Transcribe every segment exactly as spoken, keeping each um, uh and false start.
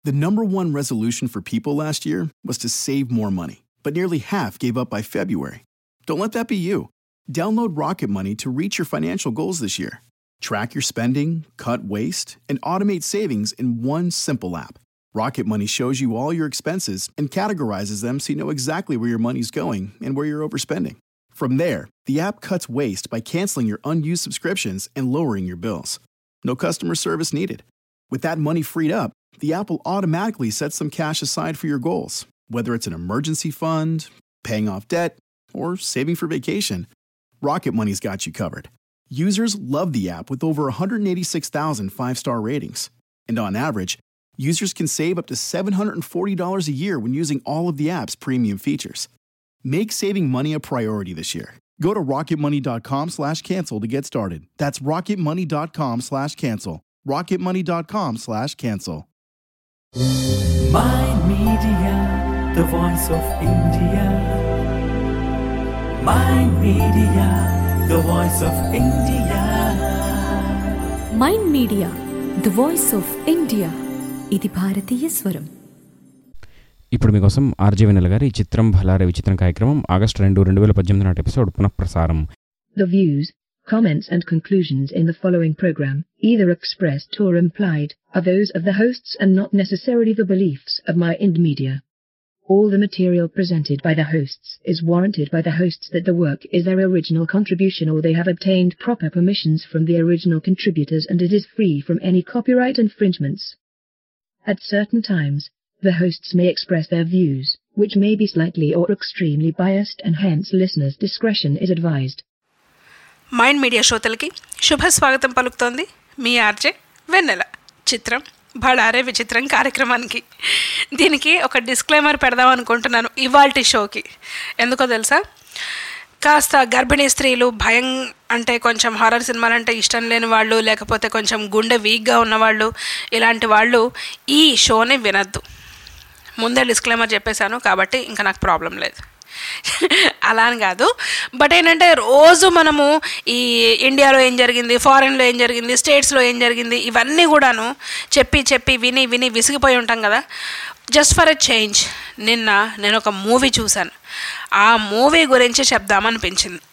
The number one resolution for people last year was to save more money, but nearly half gave up by February. Don't let that be you. Download Rocket Money to reach your financial goals this year. Track your spending, cut waste, and automate savings in one simple app. Rocket Money shows you all your expenses and categorizes them so you know exactly where your money's going and where you're overspending. From there, the app cuts waste by canceling your unused subscriptions and lowering your bills. No customer service needed. With that money freed up, the app will automatically set some cash aside for your goals, whether it's an emergency fund, paying off debt, or saving for vacation. Rocket Money's got you covered. Users love the app with over one hundred eighty-six thousand five-star ratings. And on average, users can save up to seven hundred forty dollars a year when using all of the app's premium features. Make saving money a priority this year. Go to rocketmoney.com slash cancel to get started. That's rocketmoney.com slash cancel. rocketmoney.com slash cancel. My Media, the voice of India. My Media, the voice of India. Mind media the voice of India. ఇది భారతీయ స్వరం. ఇప్పుడు మీకోసం RJ వెన్నెల గారి ఈ చిత్రం భలారే విచిత్రం కార్యక్రమం ఆగస్టు రెండు రెండు వేల పద్దెనిమిది నాటి ఎపిసోడ్ పునఃప్రసారం. The views, comments and conclusions in the following program, either expressed or implied, are those of the hosts and not necessarily the beliefs of Mind Media. All the material presented by the hosts is warranted by the hosts that the work is their original contribution or they have obtained proper permissions from the original contributors and it is free from any copyright infringements. At certain times, the hosts may express their views, which may be slightly or extremely biased and hence listeners' discretion is advised. Mind media శ్రోతలకి శుభ స్వాగతం పలుకుతోంది మీ RJ వెన్నెల. చిత్రం భళారే విచిత్రం కార్యక్రమానికి. దీనికి ఒక డిస్క్లైమర్ పెడదాం అనుకుంటున్నాను ఇవాల్టి షోకి. ఎందుకో తెలుసా, కాస్త గర్భిణీ స్త్రీలు, భయం అంటే కొంచెం హారర్ సినిమాలు అంటే ఇష్టం లేని వాళ్ళు, లేకపోతే కొంచెం గుండె వీక్గా ఉన్నవాళ్ళు, ఇలాంటి వాళ్ళు ఈ షోని వినద్దు. ముందే డిస్క్లైమర్ చెప్పేశాను కాబట్టి ఇంకా నాకు ప్రాబ్లం లేదు. అలా అని కాదు, బట్ ఏంటంటే రోజు మనము ఈ ఇండియాలో ఏం జరిగింది, ఫారెన్లో ఏం జరిగింది, స్టేట్స్లో ఏం జరిగింది, ఇవన్నీ కూడాను చెప్పి చెప్పి విని విని విసిగిపోయి ఉంటాం కదా. జస్ట్ ఫర్ ఎ చేంజ్ నిన్న నేను ఒక మూవీ చూశాను. ఆ మూవీ గురించి చెప్దామనిపించింది.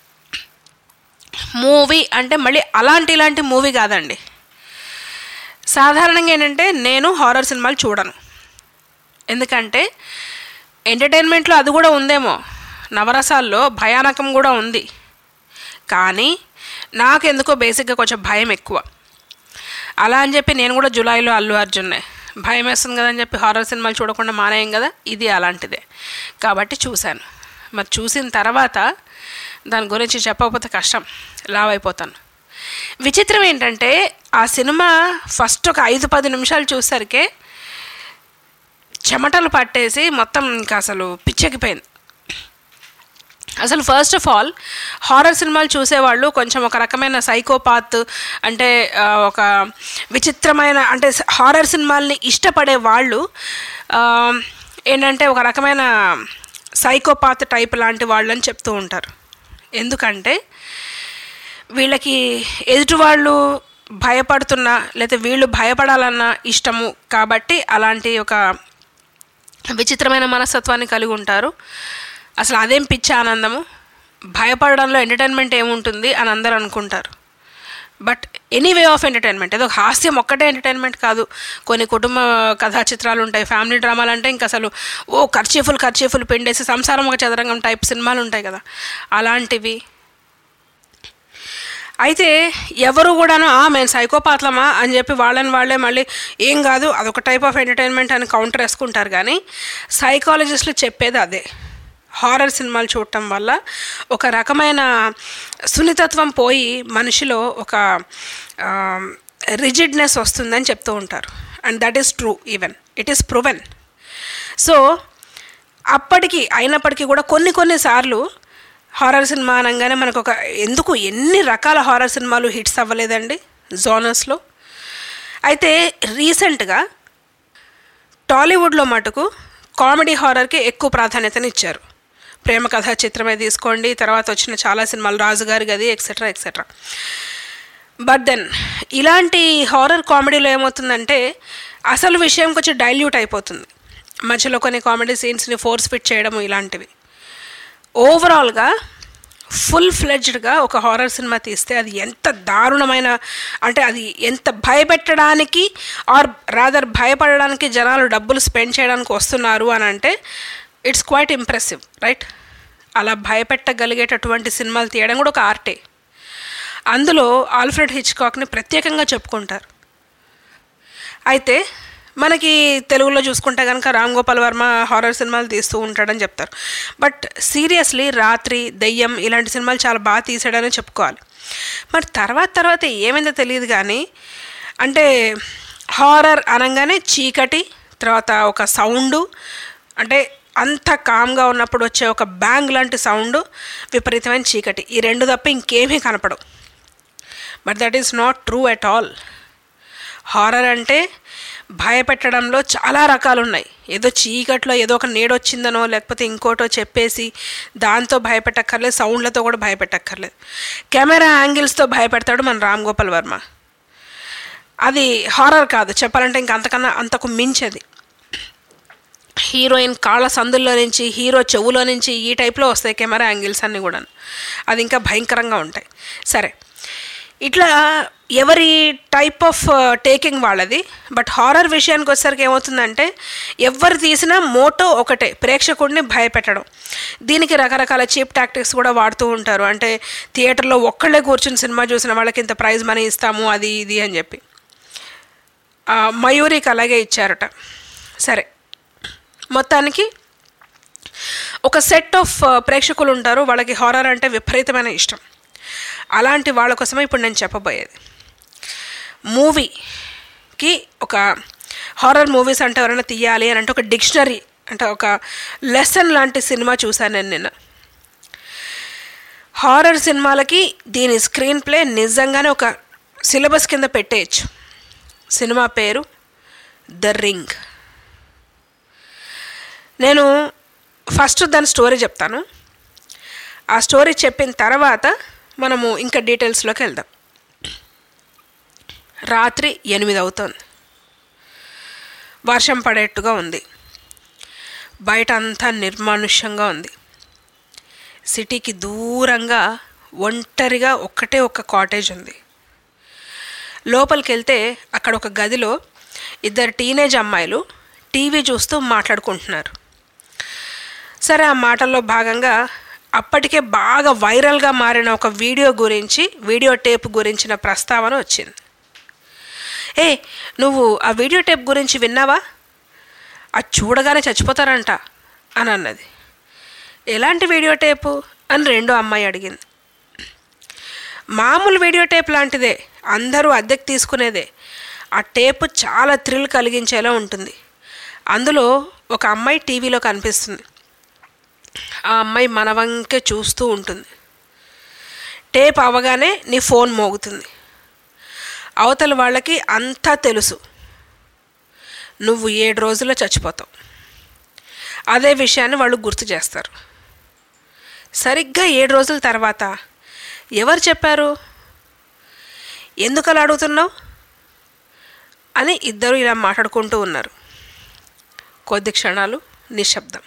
మూవీ అంటే మళ్ళీ అలాంటి ఇలాంటి మూవీ కాదండి. సాధారణంగా ఏంటంటే నేను హారర్ సినిమాలు చూడను, ఎందుకంటే ఎంటర్టైన్మెంట్లో అది కూడా ఉందేమో, నవరసాల్లో భయానకం కూడా ఉంది. కానీ నాకు ఎందుకో బేసిక్గా కొంచెం భయం ఎక్కువ. అలా అని చెప్పి నేను కూడా జూలైలో అల్లు అర్జున్నే, భయం వేస్తుంది కదా అని చెప్పి హారర్ సినిమాలు చూడకుండా మానేయం కదా, ఇది అలాంటిదే. కాబట్టి చూశాను. మరి చూసిన తర్వాత దాని గురించి చెప్పకపోతే కష్టం, లావ్ అయిపోతాను. విచిత్రం ఏంటంటే ఆ సినిమా ఫస్ట్ ఒక ఐదు పది నిమిషాలు చూసరికే చెమటలు పట్టేసి మొత్తం ఇంకా అసలు పిచ్చెక్కిపోయింది. అసలు ఫస్ట్ ఆఫ్ ఆల్ హారర్ సినిమాలు చూసేవాళ్ళు కొంచెం ఒక రకమైన సైకోపాత్ అంటే ఒక విచిత్రమైన అంటే హారర్ సినిమాల్ని ఇష్టపడే వాళ్ళు ఏంటంటే ఒక రకమైన సైకోపాత్ టైప్ లాంటి వాళ్ళు అని చెప్తూ ఉంటారు. ఎందుకంటే వీళ్ళకి ఎదుటి వాళ్ళు భయపడుతున్నా లేకపోతే వీళ్ళు భయపడాలన్న ఇష్టము కాబట్టి అలాంటి ఒక విచిత్రమైన మనస్తత్వాన్ని కలిగి ఉంటారు. అసలు అదేం పిచ్చి ఆనందము, భయపడడంలో ఎంటర్టైన్మెంట్ ఏముంటుంది అని అందరూ అనుకుంటారు. But any way of entertainment, ఏదో హాస్యం ఒక్కటే ఎంటర్టైన్మెంట్ కాదు. కొన్ని కుటుంబ కథా చిత్రాలు ఉంటాయి, ఫ్యామిలీ డ్రామాలు అంటే ఇంకా అసలు ఓ ఖర్చీఫుల్ ఖర్చీఫుల్ పిండేసి సంసారం ఒక చదరంగం టైప్ సినిమాలు ఉంటాయి కదా, అలాంటివి. అయితే ఎవరు కూడాను మేము సైకోపాత్లమా అని చెప్పి వాళ్ళని వాళ్ళే మళ్ళీ ఏం కాదు అదొక టైప్ ఆఫ్ ఎంటర్టైన్మెంట్ అని కౌంటర్ వేసుకుంటారు. కానీ సైకాలజిస్టులు చెప్పేది అదే, హారర్ సినిమాలు చూడటం వల్ల ఒక రకమైన సున్నితత్వం పోయి మనిషిలో ఒక రిజిడ్నెస్ వస్తుందని చెప్తూ ఉంటారు. And that is true, even it is proven. So అప్పటికి అయినప్పటికీ కూడా కొన్ని కొన్నిసార్లు హారర్ సినిమా అనగానే మనకు ఒక ఎందుకు ఎన్ని రకాల హారర్ సినిమాలు హిట్స్ అవ్వలేదండి జోనర్స్లో. అయితే రీసెంట్గా టాలీవుడ్లో మటుకు కామెడీ హారర్కి ఎక్కువ ప్రాధాన్యతని ఇచ్చారు. ప్రేమ కథా చిత్రమే తీసుకోండి, తర్వాత వచ్చిన చాలా సినిమాలు, రాజుగారి గది ఎక్సెట్రా ఎక్సెట్రా. బట్ దెన్ ఇలాంటి హారర్ కామెడీలో ఏమవుతుందంటే అసలు విషయం కొంచెం డైల్యూట్ అయిపోతుంది. మధ్యలో కొన్ని కామెడీ సీన్స్ని ఫోర్స్ ఫిట్ చేయడము ఇలాంటివి. ఓవరాల్గా ఫుల్ ఫ్లెడ్జ్డ్గా ఒక హారర్ సినిమా తీస్తే అది ఎంత దారుణమైన, అంటే అది ఎంత భయపెట్టడానికి ఆర్ రాదర్ భయపడడానికి జనాలు డబ్బులు స్పెండ్ చేయడానికి వస్తున్నారు అని అంటే ఇట్స్ క్వైట్ ఇంప్రెసివ్, రైట్? అలా భయపెట్టగలిగేటటువంటి సినిమాలు తీయడం కూడా ఒక ఆర్టే. అందులో ఆల్ఫ్రెడ్ హిచ్కాక్ని ప్రత్యేకంగా చెప్పుకుంటారు. అయితే మనకి తెలుగులో చూసుకుంటే కనుక రామ్ గోపాల్ వర్మ హారర్ సినిమాలు తీస్తూ ఉంటాడని చెప్తారు. బట్ సీరియస్లీ రాత్రి, దెయ్యం ఇలాంటి సినిమాలు చాలా బాగా తీసాడని చెప్పుకోవాలి. మరి తర్వాత తర్వాత ఏమైందో తెలియదు కానీ, అంటే హారర్ అనగానే చీకటి, తర్వాత ఒక సౌండు, అంటే అంత కామ్గా ఉన్నప్పుడు వచ్చే ఒక బ్యాంగ్ లాంటి సౌండ్, విపరీతమైన చీకటి, ఈ రెండు తప్ప ఇంకేమీ కనపడవు. But that is not true at all. Horror అంటే భయపెట్టడంలో చాలా రకాలు ఉన్నాయి. ఏదో చీకట్లో ఏదో ఒక నీడొచ్చిందనో లేకపోతే ఇంకోటో చెప్పేసి దాంతో భయపెట్టక్కర్లేదు, సౌండ్లతో కూడా భయపెట్టక్కర్లేదు. కెమెరా యాంగిల్స్తో భయపెడతాడు మన రామ్ గోపాల్ వర్మ. అది హారర్ కాదు, చెప్పాలంటే ఇంక అంతకన్నా అంతకు మించది. హీరోయిన్ కాళ్ళ సందుల్లో నుంచి, హీరో చెవులో నుంచి ఈ టైప్లో వస్తాయి కెమెరా యాంగిల్స్ అన్నీ కూడా. అది ఇంకా భయంకరంగా ఉంటాయి. సరే, ఇట్లా ఎవరి టైప్ ఆఫ్ టేకింగ్ వాళ్ళది. బట్ హారర్ విషయానికి వచ్చేసరికి ఏమవుతుందంటే ఎవరు తీసినా మోటో ఒకటే, ప్రేక్షకుడిని భయపెట్టడం. దీనికి రకరకాల చీప్ టాక్టిక్స్ కూడా వాడుతూ ఉంటారు. అంటే థియేటర్లో ఒక్కళ్ళే కూర్చుని సినిమా చూసిన వాళ్ళకి ఇంత ప్రైజ్ మనీ ఇస్తాము, అది ఇది అని చెప్పి. మయూరికి అలాగే ఇచ్చారట. సరే, మొత్తానికి ఒక సెట్ ఆఫ్ ప్రేక్షకులు ఉంటారు, వాళ్ళకి హారర్ అంటే విపరీతమైన ఇష్టం. అలాంటి వాళ్ళ కోసమే ఇప్పుడు నేను చెప్పబోయేది. మూవీకి ఒక హారర్ మూవీస్ అంటే ఎవరైనా తీయాలి అని అంటే ఒక డిక్షనరీ, అంటే ఒక లెసన్ లాంటి సినిమా చూశాను నేను నిన్న. హారర్ సినిమాలకి దీని స్క్రీన్ ప్లే నిజంగానే ఒక సిలబస్ కింద పెట్టేయచ్చు. సినిమా పేరు ద రింగ్. నేను ఫస్ట్ దాని స్టోరీ చెప్తాను. ఆ స్టోరీ చెప్పిన తర్వాత మనము ఇంకా డీటెయిల్స్లోకి వెళ్దాం. రాత్రి ఎనిమిది అవుతుంది, వర్షం పడేట్టుగా ఉంది, బయట అంతా నిర్మానుష్యంగా ఉంది. సిటీకి దూరంగా ఒంటరిగా ఒక్కటే ఒక కాటేజ్ ఉంది. లోపలికి వెళ్తే అక్కడ ఒక గదిలో ఇద్దరు టీనేజ్ అమ్మాయిలు టీవీ చూస్తూ మాట్లాడుకుంటున్నారు. సరే, ఆ మాటల్లో భాగంగా అప్పటికే బాగా వైరల్గా మారిన ఒక వీడియో గురించి, వీడియో టేప్ గురించిన ప్రస్తావన వచ్చింది. ఏ నువ్వు ఆ వీడియో టేప్ గురించి విన్నావా? అది చూడగానే చచ్చిపోతారంట అని అన్నది. ఎలాంటి వీడియో టేపు అని రెండో అమ్మాయి అడిగింది. మామూలు వీడియో టేప్ లాంటిదే, అందరూ అద్దెకు తీసుకునేదే. ఆ టేపు చాలా థ్రిల్ కలిగించేలా ఉంటుంది. అందులో ఒక అమ్మాయి టీవీలో కనిపిస్తుంది. ఆ అమ్మాయి మన వంకే చూస్తూ ఉంటుంది. టేప్ అవగానే నీ ఫోన్ మోగుతుంది. అవతల వాళ్ళకి అంతా తెలుసు, నువ్వు ఏడు రోజుల్లో చచ్చిపోతావు. అదే విషయాన్ని వాళ్ళు గుర్తు చేస్తారు. సరిగ్గా ఏడు రోజుల తర్వాత ఎవరు చెప్పారు, ఎందుకు అలా అడుగుతున్నావు అని ఇద్దరు ఇలా మాట్లాడుకుంటూ ఉన్నారు. కొద్ది క్షణాలు నిశ్శబ్దం.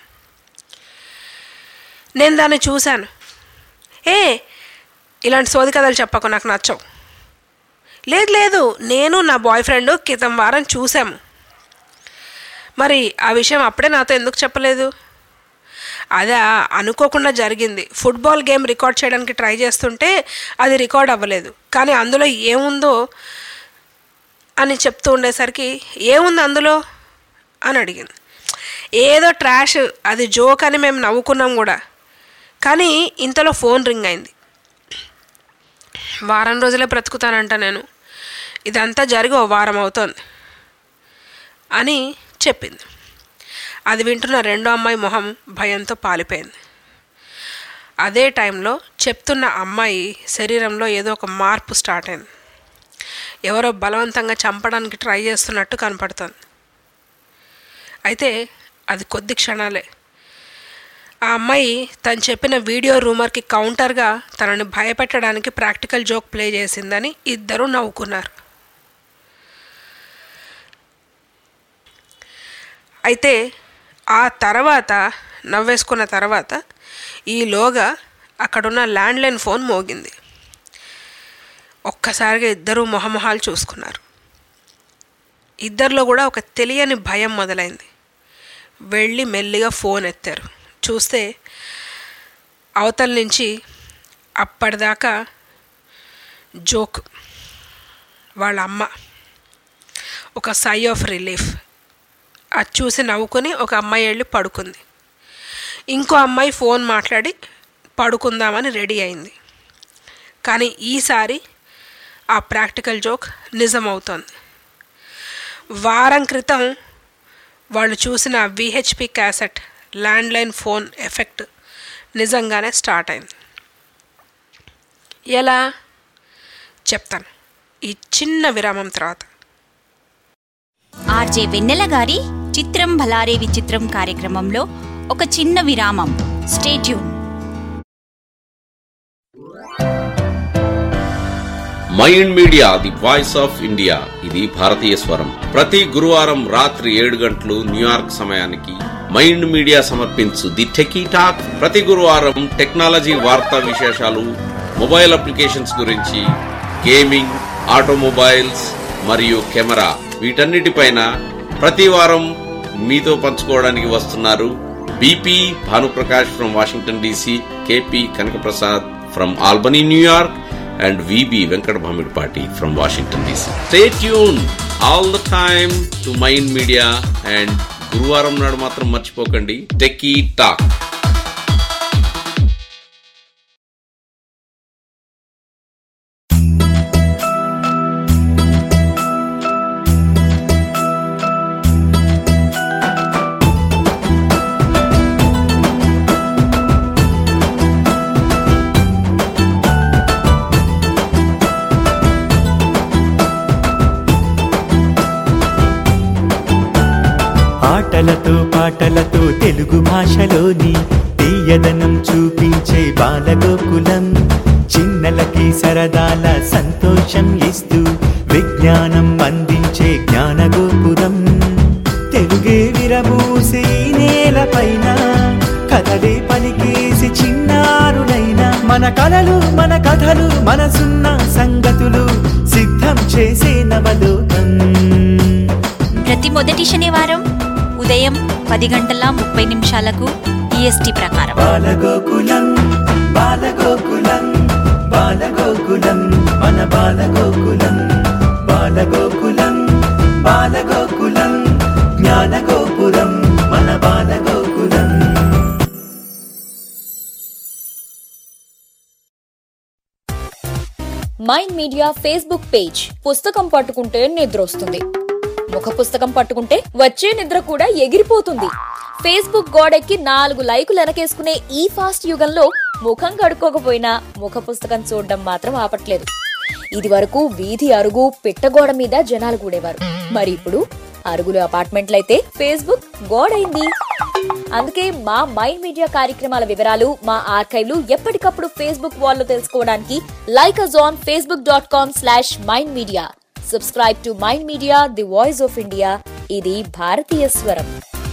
నేను దాన్ని చూశాను. ఏ ఇలాంటి సోది కథలు చెప్పకు, నాకు నచ్చవు. లేదు లేదు, నేను నా బాయ్ ఫ్రెండ్ క్రితం వారం చూసాము. మరి ఆ విషయం అప్పుడే నాతో ఎందుకు చెప్పలేదు? అదే అనుకోకుండా జరిగింది. ఫుట్బాల్ గేమ్ రికార్డ్ చేయడానికి ట్రై చేస్తుంటే అది రికార్డ్ అవ్వలేదు. కానీ అందులో ఏముందో అని చెప్తూ ఉండేసరికి ఏముంది అందులో అని అడిగింది. ఏదో ట్రాష్, అది జోక్ అని మేము నవ్వుకున్నాం కూడా. కానీ ఇంతలో ఫోన్ రింగ్ అయింది. వారం రోజులే బ్రతుకుతానంట నేను, ఇదంతా జరిగి ఓ వారం అవుతోంది అని చెప్పింది. అది వింటున్న రెండో అమ్మాయి మొహం భయంతో పాలిపోయింది. అదే టైంలో చెప్తున్న అమ్మాయి శరీరంలో ఏదో ఒక మార్పు స్టార్ట్ అయింది. ఎవరో బలవంతంగా చంపడానికి ట్రై చేస్తున్నట్టు కనపడుతుంది. అయితే అది కొద్ది క్షణాలే. ఆ అమ్మాయి తను చెప్పిన వీడియో రూమర్కి కౌంటర్గా తనని భయపెట్టడానికి ప్రాక్టికల్ జోక్ ప్లే చేసిందని ఇద్దరూ నవ్వుకున్నారు. అయితే ఆ తర్వాత నవ్వేసుకున్న తర్వాత ఈలోగా అక్కడున్న ల్యాండ్లైన్ ఫోన్ మోగింది. ఒక్కసారిగా ఇద్దరూ మొహమొహాలు చూసుకున్నారు. ఇద్దరిలో కూడా ఒక తెలియని భయం మొదలైంది. వెళ్ళి మెల్లిగా ఫోన్ ఎత్తారు. చూస్తే అవతల నుంచి అప్పటిదాకా జోక్ వాళ్ళ అమ్మ. ఒక సై ఆఫ్ రిలీఫ్. అది చూసి నవ్వుకొని ఒక అమ్మాయి వెళ్ళి పడుకుంది. ఇంకో అమ్మాయి ఫోన్ మాట్లాడి పడుకుందామని రెడీ అయింది. కానీ ఈసారి ఆ ప్రాక్టికల్ జోక్ నిజమవుతోంది. వారం క్రితం వాళ్ళు చూసిన VHP cassette landline phone effect నిజంగానే స్టార్ట్ అయింది. ఎలా చెప్తాను ఈ చిన్న విరామం తర్వాత. ఆర్జే వెన్నెల గారి చిత్రం భలారే విచిత్రం కార్యక్రమంలో ఒక చిన్న విరామం. Stay tune. Mind media the voice of India, ఇది భారతీయ స్వరం. ప్రతి గురువారం రాత్రి ఏడు గంటలు న్యూయార్క్ సమయానికి మైండ్ మీడియా సమర్పించు ది టెకీ టాక్. ప్రతి గురువారం టెక్నాలజీ వార్తా విశేషాలు, మొబైల్ అప్లికేషన్స్ గురించి, గేమింగ్, ఆటోమొబైల్స్ మరియు కెమెరా, వీటన్నిటిపైన ప్రతి వారం మీతో పంచుకోవడానికి వస్తున్నారు BP Bhanuprakash from Washington DC, KP Kanakaprasad from Albany New York, and V B Venkat Bhamidpati from Washington D C. Stay tuned all the time to Mind Media, and గురువారం నాడు మాత్రం మర్చిపోకండి టెకీ టాక్. ఆటలతో పాటలతో తెలుగు భాషలోని తీయదనం చూపించే బాలగోకులం, చిన్నలకి సరదాల సంతోషం ఇస్తూ విజ్ఞానం అందించే జ్ఞానగోపురం. తెలుగే విరబూసే నేలపైన కథలే పలికేసి చిన్నారులైన మన కలలు మన కథలు మనసున్న సంగతులు సిద్ధం చేసే నవలోకం. ప్రతి మొదటి శనివారం ఉదయం పది గంటల ముప్పై నిమిషాలకు ఈఎస్టీ ప్రకారం. బాలగోకులం బాలగోకులం బాలగోకులం మన బాలగోకులం, బాలగోకులం బాలగోకులం జ్ఞానగోపురం మన Balagokulam. Mind media Facebook page. పుస్తకం పట్టుకుంటే నిద్రొస్తుంది, ముఖ పుస్తకం పట్టుకుంటే వచ్చే నిద్ర కూడా ఎగిరిపోతుంది. ఫేస్బుక్ గోడెక్కి నాలుగు లైకులు వెనకేసుకునే ఈ ఫాస్ట్ యుగంలో ముఖం కడుక్కోకపోయినా ముఖ పుస్తకం చూడడం మాత్రం ఆపట్లేదు. ఇది వరకు వీధి అరుగు పిట్టగోడ మీద జనాలు కూడేవారు, మరి ఇప్పుడు అరుగులు అపార్ట్మెంట్లయితే ఫేస్బుక్ గోడైంది. అందుకే మా మైండ్ మీడియా కార్యక్రమాల వివరాలు మా ఆర్కైవ్లు ఎప్పటికప్పుడు ఫేస్బుక్ వాల్లో తెలుసుకోవడానికి like us on Facebook dot com slash mind media. Subscribe to mind media the voice of India. ఇది భారతీయ స్వరం.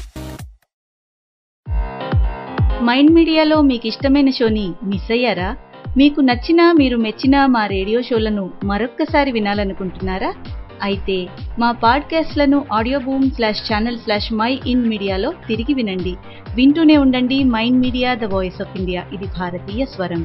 మైండ్ మీడియాలో మీకు ఇష్టమైన షోని మిస్ అయ్యారా? మీకు నచ్చిన మీరు మెచ్చిన మా రేడియో షోలను మరొక్కసారి వినాలనుకుంటున్నారా? అయితే మా పాడ్కాస్ట్లను audio boom slash channel slash mind మీడియాలో తిరిగి వినండి. వింటూనే ఉండండి mind media the voice of India. ఇది భారతీయ స్వరం.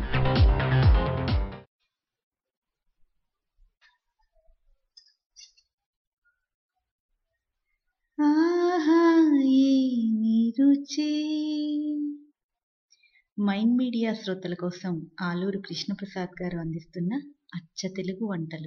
మైండ్ మీడియా శ్రోతల కోసం ఆలూరు కృష్ణప్రసాద్ గారు అందిస్తున్న అచ్చ తెలుగు వంటలు.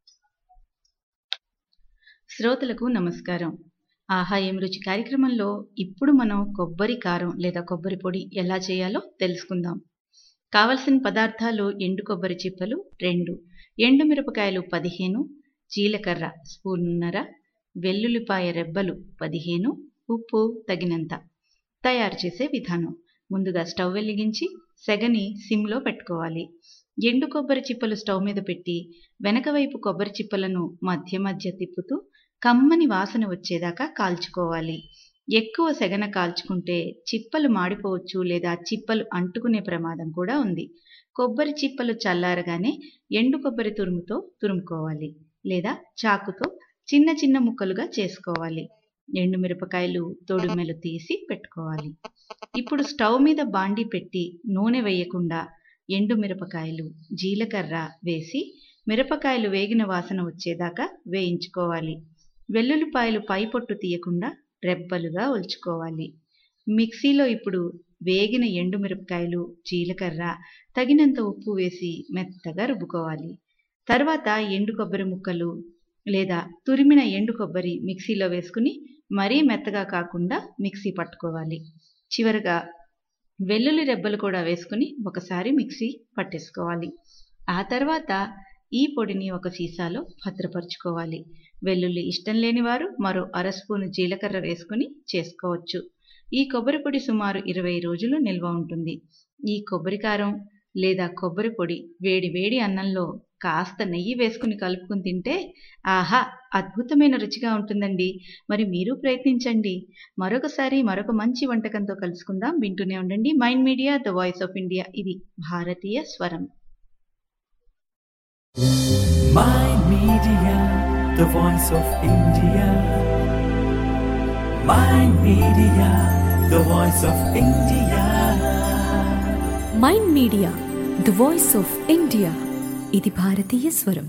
శ్రోతలకు నమస్కారం. ఆహా ఏం రుచి కార్యక్రమంలో ఇప్పుడు మనం కొబ్బరి కారం లేదా కొబ్బరి పొడి ఎలా చేయాలో తెలుసుకుందాం. కావలసిన పదార్థాలు: ఎండు కొబ్బరి చిప్పలు రెండు, ఎండు మిరపకాయలు పదిహేను, జీలకర్ర స్పూన్నర, వెల్లుల్లిపాయ రెబ్బలు పదిహేను, ఉప్పు తగినంత. తయారు చేసే విధానం: ముందుగా స్టవ్ వెలిగించి సెగని సిమ్లో పెట్టుకోవాలి. ఎండు కొబ్బరి చిప్పలు స్టవ్ మీద పెట్టి వెనక వైపు కొబ్బరి చిప్పలను మధ్య మధ్య తిప్పుతూ కమ్మని వాసన వచ్చేదాకా కాల్చుకోవాలి. ఎక్కువ సెగన కాల్చుకుంటే చిప్పలు మాడిపోవచ్చు లేదా చిప్పలు అంటుకునే ప్రమాదం కూడా ఉంది. కొబ్బరి చిప్పలు చల్లారగానే ఎండు కొబ్బరి తురుముతో తురుముకోవాలి లేదా చాకుతో చిన్న చిన్న ముక్కలుగా చేసుకోవాలి. ఎండుమిరపకాయలు తొడిమెలు తీసి పెట్టుకోవాలి. ఇప్పుడు స్టవ్ మీద బాండీ పెట్టి నూనె వేయకుండా ఎండుమిరపకాయలు జీలకర్ర వేసి మిరపకాయలు వేగిన వాసన వచ్చేదాకా వేయించుకోవాలి. వెల్లుల్లిపాయలు పై పొట్టు తీయకుండా రెబ్బలుగా ఒలుచుకోవాలి. మిక్సీలో ఇప్పుడు వేగిన ఎండుమిరపకాయలు జీలకర్ర తగినంత ఉప్పు వేసి మెత్తగా రుబ్బుకోవాలి. తర్వాత ఎండు కొబ్బరి ముక్కలు లేదా తురిమిన ఎండు కొబ్బరి మిక్సీలో వేసుకుని మరీ మెత్తగా కాకుండా మిక్సీ పట్టుకోవాలి. చివరగా వెల్లుల్లి రెబ్బలు కూడా వేసుకుని ఒకసారి మిక్సీ పట్టేసుకోవాలి. ఆ తర్వాత ఈ పొడిని ఒక సీసాలో భద్రపరుచుకోవాలి. వెల్లుల్లి ఇష్టం లేని వారు మరో అర స్పూను జీలకర్ర వేసుకుని చేసుకోవచ్చు. ఈ కొబ్బరి పొడి సుమారు ఇరవై రోజులు నిల్వ ఉంటుంది. ఈ కొబ్బరి కారం లేదా కొబ్బరి పొడి వేడి వేడి అన్నంలో కాస్త నెయ్యి వేసుకుని కలుపుకుని తింటే ఆహా అద్భుతమైన రుచిగా ఉంటుందండి. మరి మీరు ప్రయత్నించండి. మరొకసారి మరొక మంచి వంటకంతో కలుసుకుందాం. వింటూనే ఉండండి mind media, the voice of India. ఇది భారతీయ స్వరం. Mind Media, the voice of India. Mind Media, the voice of India. Mind media the voice of India. ఇది భారతీయ స్వరం.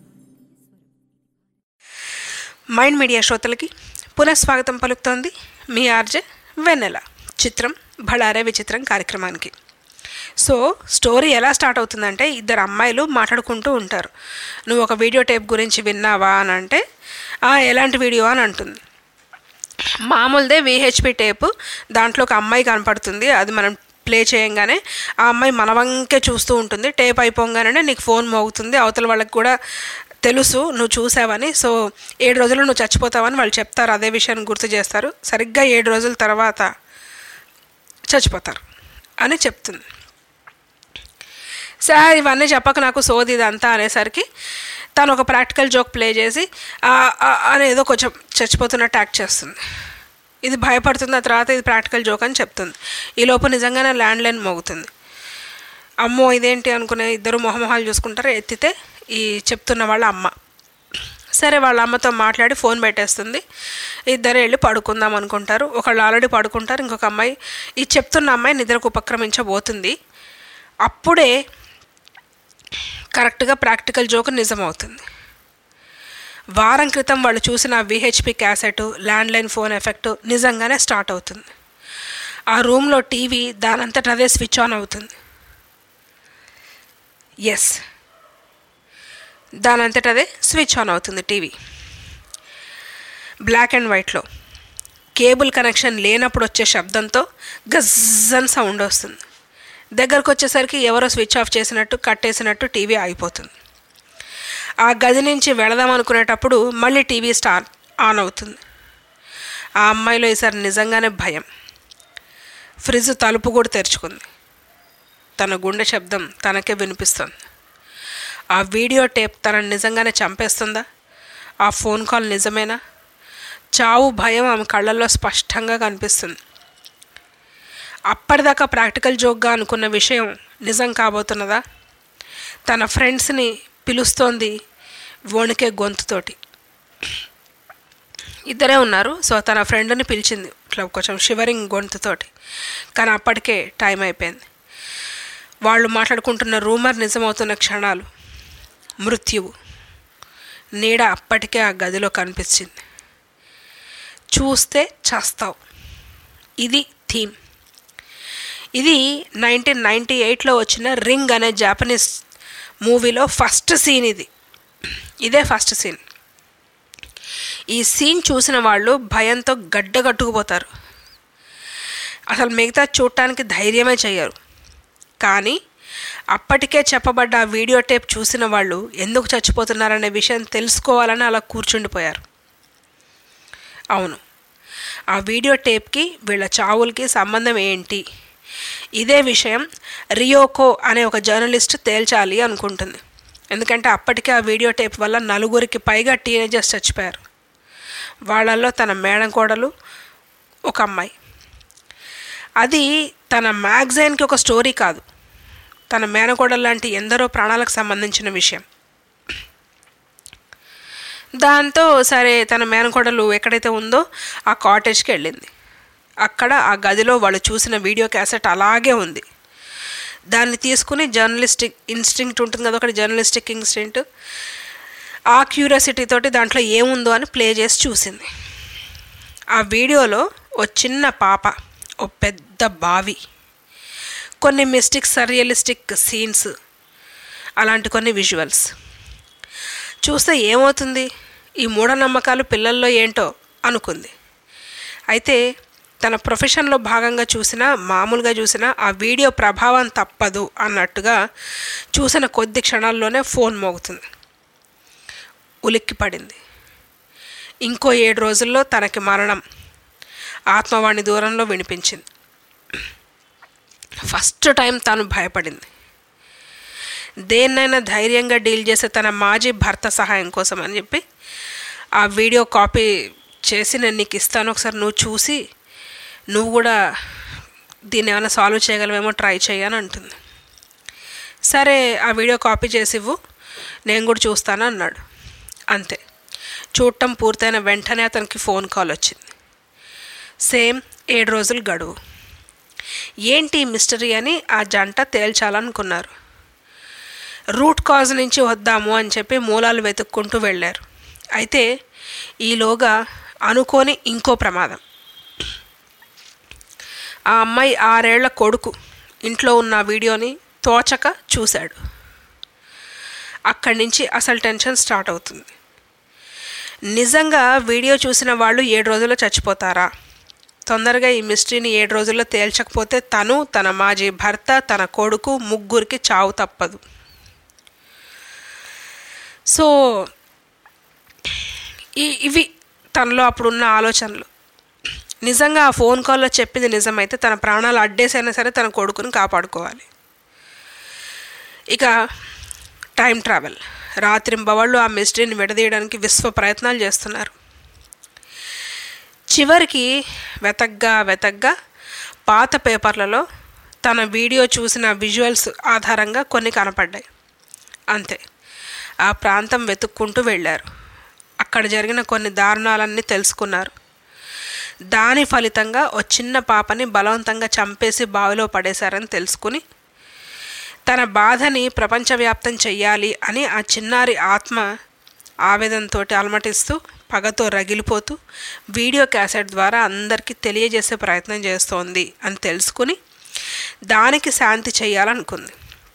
మైండ్ మీడియా శ్రోతలకి పునఃస్వాగతం పలుకుతోంది మీ ఆర్జే వెన్నెల. చిత్రం భళారే విచిత్రం కార్యక్రమానికి. సో స్టోరీ ఎలా స్టార్ట్ అవుతుందంటే, ఇద్దరు అమ్మాయిలు మాట్లాడుకుంటూ ఉంటారు. నువ్వు ఒక వీడియో టేప్ గురించి విన్నావా అని అంటే ఎలాంటి వీడియో అని అంటుంది. మామూలుదే విహెచ్పి టేపు, దాంట్లో ఒక అమ్మాయి కనపడుతుంది. అది మనం ప్లే చేయంగానే ఆ అమ్మాయి మన వంకే చూస్తూ ఉంటుంది. టేప్ అయిపోగానే నీకు ఫోన్ మోగుతుంది. అవతల వాళ్ళకి కూడా తెలుసు నువ్వు చూసావని. సో ఏడు రోజులు నువ్వు చచ్చిపోతావని వాళ్ళు చెప్తారు. అదే విషయాన్ని గుర్తు చేస్తారు. సరిగ్గా ఏడు రోజుల తర్వాత చచ్చిపోతారు అని చెప్తుంది. సార్ ఇవన్నీ చెప్పక నాకు సోది ఇదంతా అనేసరికి తను ఒక ప్రాక్టికల్ జోక్ ప్లే చేసి అనేదో కొంచెం చచ్చిపోతున్నట్టు యాక్ట్ చేస్తుంది. ఇది భయపడుతుంది. ఆ తర్వాత ఇది ప్రాక్టికల్ జోక్ అని చెప్తుంది. ఈలోపు నిజంగానే ల్యాండ్ లైన్ మోగుతుంది. అమ్మో ఇదేంటి అనుకునే ఇద్దరు మొహమొహాలు చూసుకుంటారు. ఎత్తితే ఈ చెప్తున్న వాళ్ళ అమ్మ. సరే వాళ్ళ అమ్మతో మాట్లాడి ఫోన్ పెట్టేస్తుంది. ఇద్దరు వెళ్ళి పడుకుందాం అనుకుంటారు. ఒకళ్ళు ఆల్రెడీ పడుకుంటారు. ఇంకొక అమ్మాయి ఈ చెప్తున్న అమ్మాయి నిద్రకు ఉపక్రమించబోతుంది. అప్పుడే కరెక్ట్గా ప్రాక్టికల్ జోక్ నిజమవుతుంది. వారం క్రితం వాళ్ళు చూసిన VHP cassette, landline phone effect నిజంగానే స్టార్ట్ అవుతుంది. ఆ రూమ్లో టీవీ దానంతట అదే స్విచ్ ఆన్ అవుతుంది. ఎస్, దానంతట అదే స్విచ్ ఆన్ అవుతుంది టీవీ. బ్లాక్ అండ్ వైట్లో కేబుల్ కనెక్షన్ లేనప్పుడు వచ్చే శబ్దంతో గజ్జన్ సౌండ్ వస్తుంది. దగ్గరకు వచ్చేసరికి ఎవరో స్విచ్ ఆఫ్ చేసినట్టు కట్టేసినట్టు టీవీ ఆగిపోతుంది. ఆ గది నుంచి వెళదాం అనుకునేటప్పుడు మళ్ళీ టీవీ స్టార్ట్ ఆన్ అవుతుంది. ఆ అమ్మాయిలో ఈసారి నిజంగానే భయం. ఫ్రిడ్జ్ తలుపు కూడా తెరుచుకుంది. తన గుండె శబ్దం తనకే వినిపిస్తుంది. ఆ వీడియో టేప్ తనని నిజంగానే చంపేస్తుందా? ఆ ఫోన్ కాల్ నిజమేనా? చావు భయం ఆమె కళ్ళల్లో స్పష్టంగా కనిపిస్తుంది. అప్పటిదాకా ప్రాక్టికల్ జోక్గా అనుకున్న విషయం నిజం కాబోతున్నదా? తన ఫ్రెండ్స్ని పిలుస్తోంది వణికే గొంతుతోటి. ఇద్దరే ఉన్నారు. సో తన ఫ్రెండ్ని పిలిచింది ఇట్లా కొంచెం షివరింగ్ గొంతుతోటి. కానీ అప్పటికే టైం అయిపోయింది. వాళ్ళు మాట్లాడుకుంటున్న రూమర్ నిజమవుతున్న క్షణాలు. మృత్యువు నీడ అప్పటికే ఆ గదిలో కనిపించింది. చూస్తే చస్తావు. ఇది థీమ్. ఇది నైన్టీన్ నైంటీ ఎయిట్లో వచ్చిన రింగ్ అనే జాపనీస్ మూవీలో ఫస్ట్ సీన్ ఇది. ఇదే ఫస్ట్ సీన్. ఈ సీన్ చూసిన వాళ్ళు భయంతో గడ్డగట్టుకుపోతారు. అసలు మిగతా చూడటానికి ధైర్యమే చేయరు. కానీ అప్పటికే చెప్పబడ్డ ఆ వీడియో టేప్ చూసిన వాళ్ళు ఎందుకు చచ్చిపోతున్నారనే విషయం తెలుసుకోవాలని అలా కూర్చుండిపోయారు. అవును, ఆ వీడియో టేప్కి వీళ్ళ చావులకి సంబంధం ఏంటి? ఇదే విషయం రియోకో అనే ఒక జర్నలిస్ట్ తేల్చాలి అనుకుంటుంది. ఎందుకంటే అప్పటికే ఆ వీడియో టేప్ వల్ల నలుగురికి పైగా టీనేజర్స్ చచ్చిపోయారు. వాళ్ళల్లో తన మేడం కోడలు ఒక అమ్మాయి. అది తన మ్యాగజైన్కి ఒక స్టోరీ కాదు, తన మేనకోడలు లాంటి ఎందరో ప్రాణాలకు సంబంధించిన విషయం. దాంతో సరే తన మేనకోడలు ఎక్కడైతే ఉందో ఆ కాటేజ్కి వెళ్ళింది. అక్కడ ఆ గదిలో వాళ్ళు చూసిన వీడియో క్యాసెట్ అలాగే ఉంది. దాన్ని తీసుకుని జర్నలిస్టిక్ ఇన్స్టింక్ట్ ఉంటుంది కదా, ఒకటి జర్నలిస్టిక్ ఇన్స్టింక్ట్, ఆ క్యూరియాసిటీ తోటి దాంట్లో ఏముందో అని ప్లే చేసి చూసింది. ఆ వీడియోలో ఓ చిన్న పాప, ఓ పెద్ద బావి, కొన్ని మిస్టిక్ సర్రియలిస్టిక్ సీన్స్, అలాంటి కొన్ని విజువల్స్ చూస్తే ఏమవుతుంది, ఈ మూఢనమ్మకాలు పిల్లల్లో ఏంటో అనుకుంది. అయితే తన ప్రొఫెషన్లో భాగంగా చూసినా మామూలుగా చూసినా ఆ వీడియో ప్రభావం తప్పదు అన్నట్టుగా చూసిన కొద్ది క్షణాల్లోనే ఫోన్ మోగుతుంది. ఉలిక్కి పడింది. ఇంకో ఏడు రోజుల్లో తనకి మరణం ఆత్మవాణి దూరంలో వినిపించింది. ఫస్ట్ టైం తాను భయపడింది. దేన్నైనా ధైర్యంగా డీల్ చేసే తన మాజీ భర్త సహాయం కోసం అని చెప్పి ఆ వీడియో కాపీ చేసి నేను నీకు ఇస్తాను, ఒకసారి నువ్వు చూసి నువ్వు కూడా దీన్ని ఏమైనా సాల్వ్ చేయగలవేమో ట్రై చేయని అంటుంది. సరే ఆ వీడియో కాపీ చేసి ఇవ్వు, నేను కూడా చూస్తాను అన్నాడు. అంతే, చూడటం పూర్తయిన వెంటనే అతనికి ఫోన్ కాల్ వచ్చింది. సేమ్ ఏడు రోజులు గడువు. ఏంటి మిస్టరీ అని ఆ జంట తేల్చాలనుకున్నారు. రూట్ కాజ్ నుంచి వద్దాము అని చెప్పి మూలాలు వెతుక్కుంటూ వెళ్ళారు. అయితే ఈలోగా అనుకోని ఇంకో ప్రమాదం. ఆ అమ్మాయి ఆరేళ్ల కొడుకు ఇంట్లో ఉన్న వీడియోని తోచక చూశాడు. అక్కడి నుంచి అసలు టెన్షన్ స్టార్ట్ అవుతుంది. నిజంగా వీడియో చూసిన వాళ్ళు ఏడు రోజుల్లో చచ్చిపోతారా? తొందరగా ఈ మిస్టరీని ఏడు రోజుల్లో తేల్చకపోతే తను, తన మాజీ భర్త, తన కొడుకు ముగ్గురికి చావు తప్పదు. సో ఈ ఇవి తనలో అప్పుడున్న ఆలోచనలు. నిజంగా ఆ ఫోన్ కాల్లో చెప్పింది నిజమైతే తన ప్రాణాలు అడ్డేసైనా సరే తన కొడుకుని కాపాడుకోవాలి. ఇక టైం ట్రావెల్. రాత్రింబవళ్ళు ఆ మిస్టరీని విడదీయడానికి విశ్వ ప్రయత్నాలు చేస్తున్నారు. చివరికి వెతగ్గా వెతగ్గా పాత పేపర్లలో తన వీడియో చూసిన విజువల్స్ ఆధారంగా కొన్ని కనపడ్డాయి. అంతే, ఆ ప్రాంతం వెతుక్కుంటూ వెళ్ళారు. అక్కడ జరిగిన కొన్ని దారుణాలన్నీ తెలుసుకున్నారు. దాని ఫలితంగా ఓ చిన్న పాపని బలవంతంగా చంపేసి బావిలో పడేశారని తెలుసుకుని తన బాధని ప్రపంచవ్యాప్తం చెయ్యాలి అని ఆ చిన్నారి ఆత్మ ఆవేదనతో అలమటిస్తూ పగతో రగిలిపోతూ వీడియో క్యాసెట్ ద్వారా అందరికీ తెలియజేసే ప్రయత్నం చేస్తోంది అని తెలుసుకుని దానికి శాంతి చేయాలనుకుంది.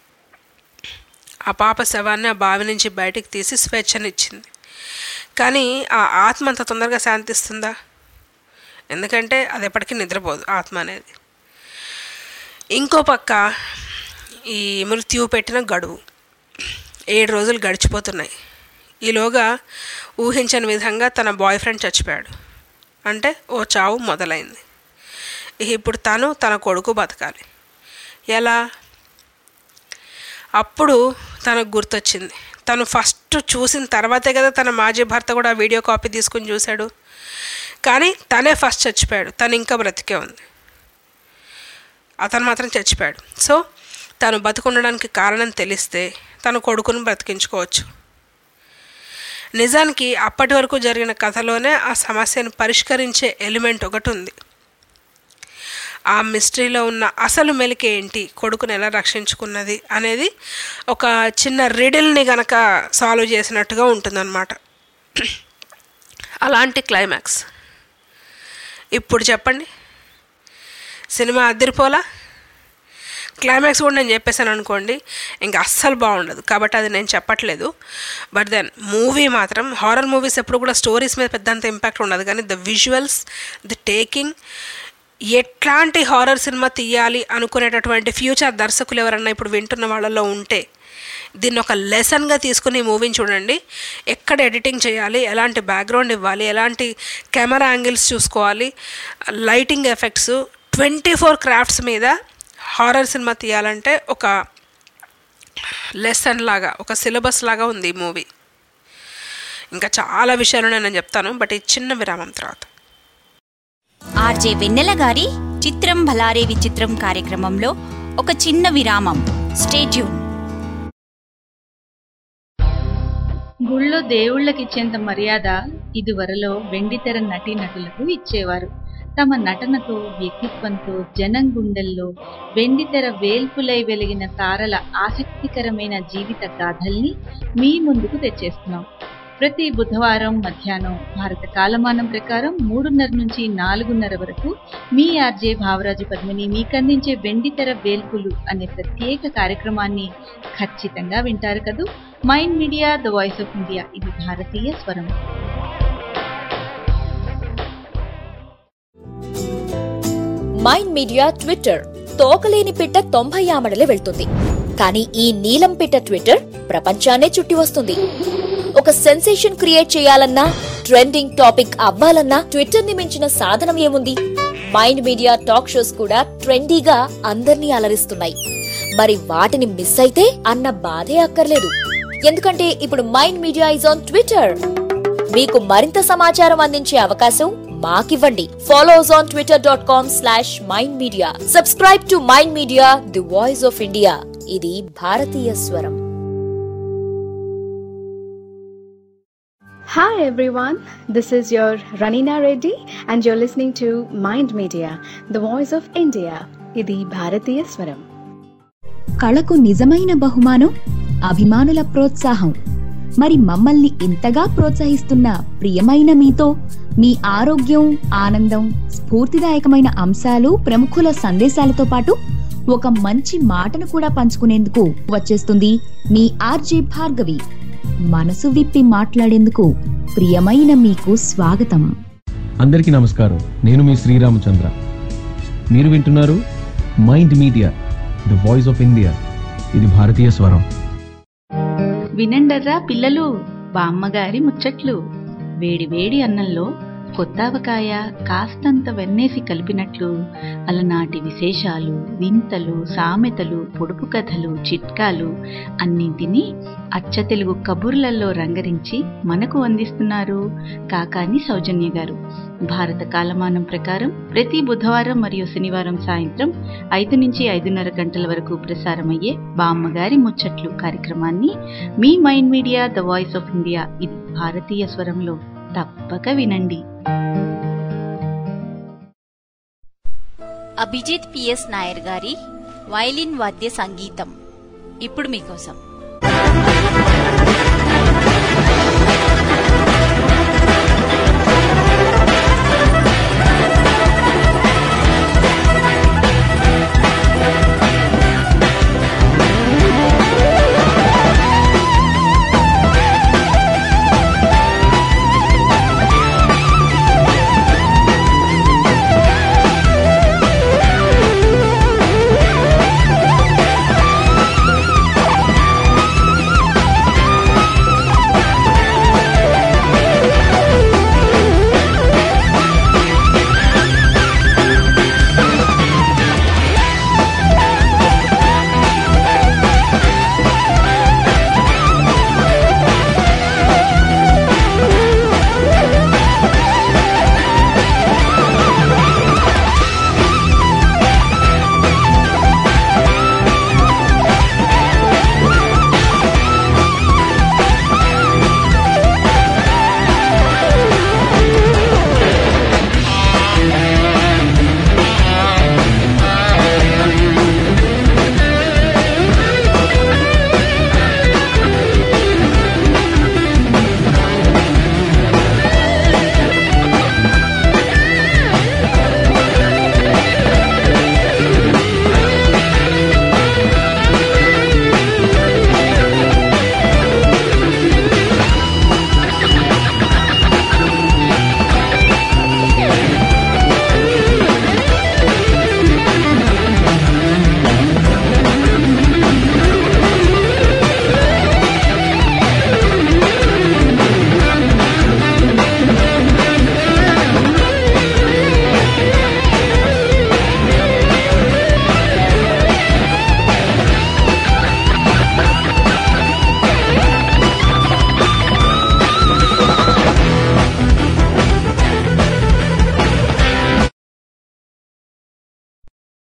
ఆ పాప శవాన్ని ఆ బావి నుంచి బయటికి తీసి స్వేచ్ఛనిచ్చింది. కానీ ఆ ఆత్మ అంత తొందరగా శాంతిస్తుందా? ఎందుకంటే అది ఎప్పటికీ నిద్రపోదు ఆత్మ అనేది. ఇంకో పక్క ఈ మృత్యువు పెట్టిన గడువు. ఏడు రోజులు గడిచిపోతున్నాయి. ఈలోగా ఊహించని విధంగా తన బాయ్ ఫ్రెండ్ చచ్చిపోయాడు. అంటే ఓ చావు మొదలైంది. ఇప్పుడు తను తన కొడుకు బతకాలి. ఎలా? అప్పుడు తనకు గుర్తొచ్చింది, తను ఫస్ట్ చూసిన తర్వాతే కదా తన మాజీ భర్త కూడా వీడియో కాపీ తీసుకుని చూశాడు. కానీ తనే ఫస్ట్ చచ్చిపోయాడు, తను ఇంకా బ్రతికే ఉంది, అతను మాత్రం చచ్చిపోయాడు. సో తను బతుకుండడానికి కారణం తెలిస్తే తన కొడుకును బ్రతికించుకోవచ్చు. నిజానికి అప్పటి వరకు జరిగిన కథలోనే ఆ సమస్యను పరిష్కరించే ఎలిమెంట్ ఒకటి ఉంది. ఆ మిస్టరీలో ఉన్న అసలు మెలిక ఏంటి, కొడుకుని ఎలా రక్షించుకున్నది అనేది ఒక చిన్న రిడిల్ని గనక సాల్వ్ చేసినట్టుగా ఉంటుందన్నమాట. అలాంటి క్లైమాక్స్. ఇప్పుడు చెప్పండి, సినిమా అదిరిపోలా? క్లైమాక్స్ కూడా నేను చెప్పేసాను అనుకోండి, ఇంకా అస్సలు బాగుండదు. కాబట్టి అది నేను చెప్పట్లేదు. బట్ దెన్ మూవీ మాత్రం, హారర్ మూవీస్ ఎప్పుడు కూడా స్టోరీస్ మీద పెద్దంత ఇంపాక్ట్ ఉండదు, కానీ ద విజువల్స్, ద టేకింగ్, ఎట్లాంటి హారర్ సినిమా తీయాలి అనుకునేటటువంటి ఫ్యూచర్ దర్శకులు ఎవరన్నా ఇప్పుడు వింటున్న వాళ్ళలో ఉంటే దీన్ని ఒక లెసన్గా తీసుకుని ఈ మూవీని చూడండి. ఎక్కడ ఎడిటింగ్ చేయాలి, ఎలాంటి బ్యాక్గ్రౌండ్ ఇవ్వాలి, ఎలాంటి కెమెరా యాంగిల్స్ చూసుకోవాలి, lighting effects, twenty four crafts మీద హారర్ సినిమా తీయాలంటే ఒక లెసన్ లాగా, ఒక సిలబస్ లాగా ఉంది ఈ మూవీ. ఇంకా చాలా విషయాలు నేను చెప్తాను, బట్ ఈ చిన్న విరామం తర్వాత. ఆర్జే వెన్నెల గారి చిత్రం భలారే విచిత్రం కార్యక్రమంలో ఒక చిన్న విరామం. Stay tune. గుళ్ళో దేవుళ్ళకిచ్చేంత మర్యాద ఇదివరలో వెండితెర నటీనటులకు ఇచ్చేవారు. తమ నటనతో, వ్యక్తిత్వంతో జనం గుండెల్లో వెండితెర వేల్పులై వెలిగిన తారల ఆసక్తికరమైన జీవిత గాథల్ని మీ ముందుకు తెచ్చేస్తున్నాం. ప్రతి బుధవారం మధ్యాహ్నం భారత కాలమానం ప్రకారం మూడున్నర నుంచి నాలుగున్నర వరకు మీ ఆర్జే భావరాజు పద్మిని మీకందించే వెండితెర వేల్పులు అనే ప్రత్యేక కార్యక్రమాన్ని ఖచ్చితంగా వింటారు కదూ. Mind media, the voice of India, ఇది భారతీయ స్వరం. Mind media Twitter. తోకలేని పిట్ట తొంభై ఆమడలే వెళ్తుంది, కానీ ఈ నీలం పిట్ట ట్విట్టర్ ప్రపంచాన్నే చుట్టి వస్తుంది. ఒక సెన్సేషన్ క్రియేట్ చేయాలన్నా, ట్రెండింగ్ టాపిక్ అవ్వాలన్నా ట్విట్టర్ ని మించిన సాధనం ఏముంది? మైండ్ మీడియా టాక్ షోస్ కూడా ట్రెండీగా అందర్నీ అలరిస్తున్నాయి. మరి వాటిని మిస్ అయితే అన్న బాధే అక్కర్లేదు. ఎందుకంటే ఇప్పుడు mind media is on Twitter. మీకు మరింత సమాచారం అందించే అవకాశం మాకివ్వండి. Follow us on Twitter dot com slash mind media. Subscribe to mind media, the voice of India. ఇది భారతీయ స్వరం. Hi everyone, this is your Ranina Reddy and you're listening to Mind Media, the voice of India. ఇది భారతీయ స్వరం. కళకు నిజమైన బహుమానం అభిమానుల ప్రోత్సాహం. మరి మమ్మల్ని ఇంతగా ప్రోత్సహిస్తున్న ప్రియమైన మీతో మీ ఆరోగ్యం, ఆనందం, స్ఫూర్తిదాయకమైన అంశాలు, ప్రముఖుల సందేశాలతో పాటు ఒక మంచి మాటను కూడా పంచుకునేందుకు వచ్చేస్తుంది మీ ఆర్జే భార్గవి. మనసు విప్పి మాట్లాడేందుకు ప్రియమైన మీకు స్వాగతం. అందరికీ నమస్కారం. నేను మీ శ్రీరామచంద్ర. మీరు వింటున్నారు mind media, the voice of India. ఇది భారతీయ స్వరం. వినండర్రా పిల్లలు, బామ్మగారి ముచ్చట్లు. వేడి వేడి అన్నంలో కొత్తావకాయ కాస్తంత వెన్నేసి కలిపినట్లు అలనాటి విశేషాలు, వింతలు, సామెతలు, పొడుపు కథలు, చిట్కాలు అన్నింటినీ అచ్చ తెలుగు కబుర్లలో రంగరించి మనకు అందిస్తున్నారు కాకాని సౌజన్య గారు. భారత కాలమానం ప్రకారం ప్రతి బుధవారం మరియు శనివారం సాయంత్రం ఐదు నుంచి ఐదున్నర గంటల వరకు ప్రసారమయ్యే బామ్మగారి ముచ్చట్లు కార్యక్రమాన్ని మీ mind media, the voice of India, ఇది భారతీయ స్వరంలో తప్పక వినండి. అభిజిత్ పిఎస్ నాయర్ గారి వైలిన్ వాద్య సంగీతం ఇప్పుడు మీకోసం.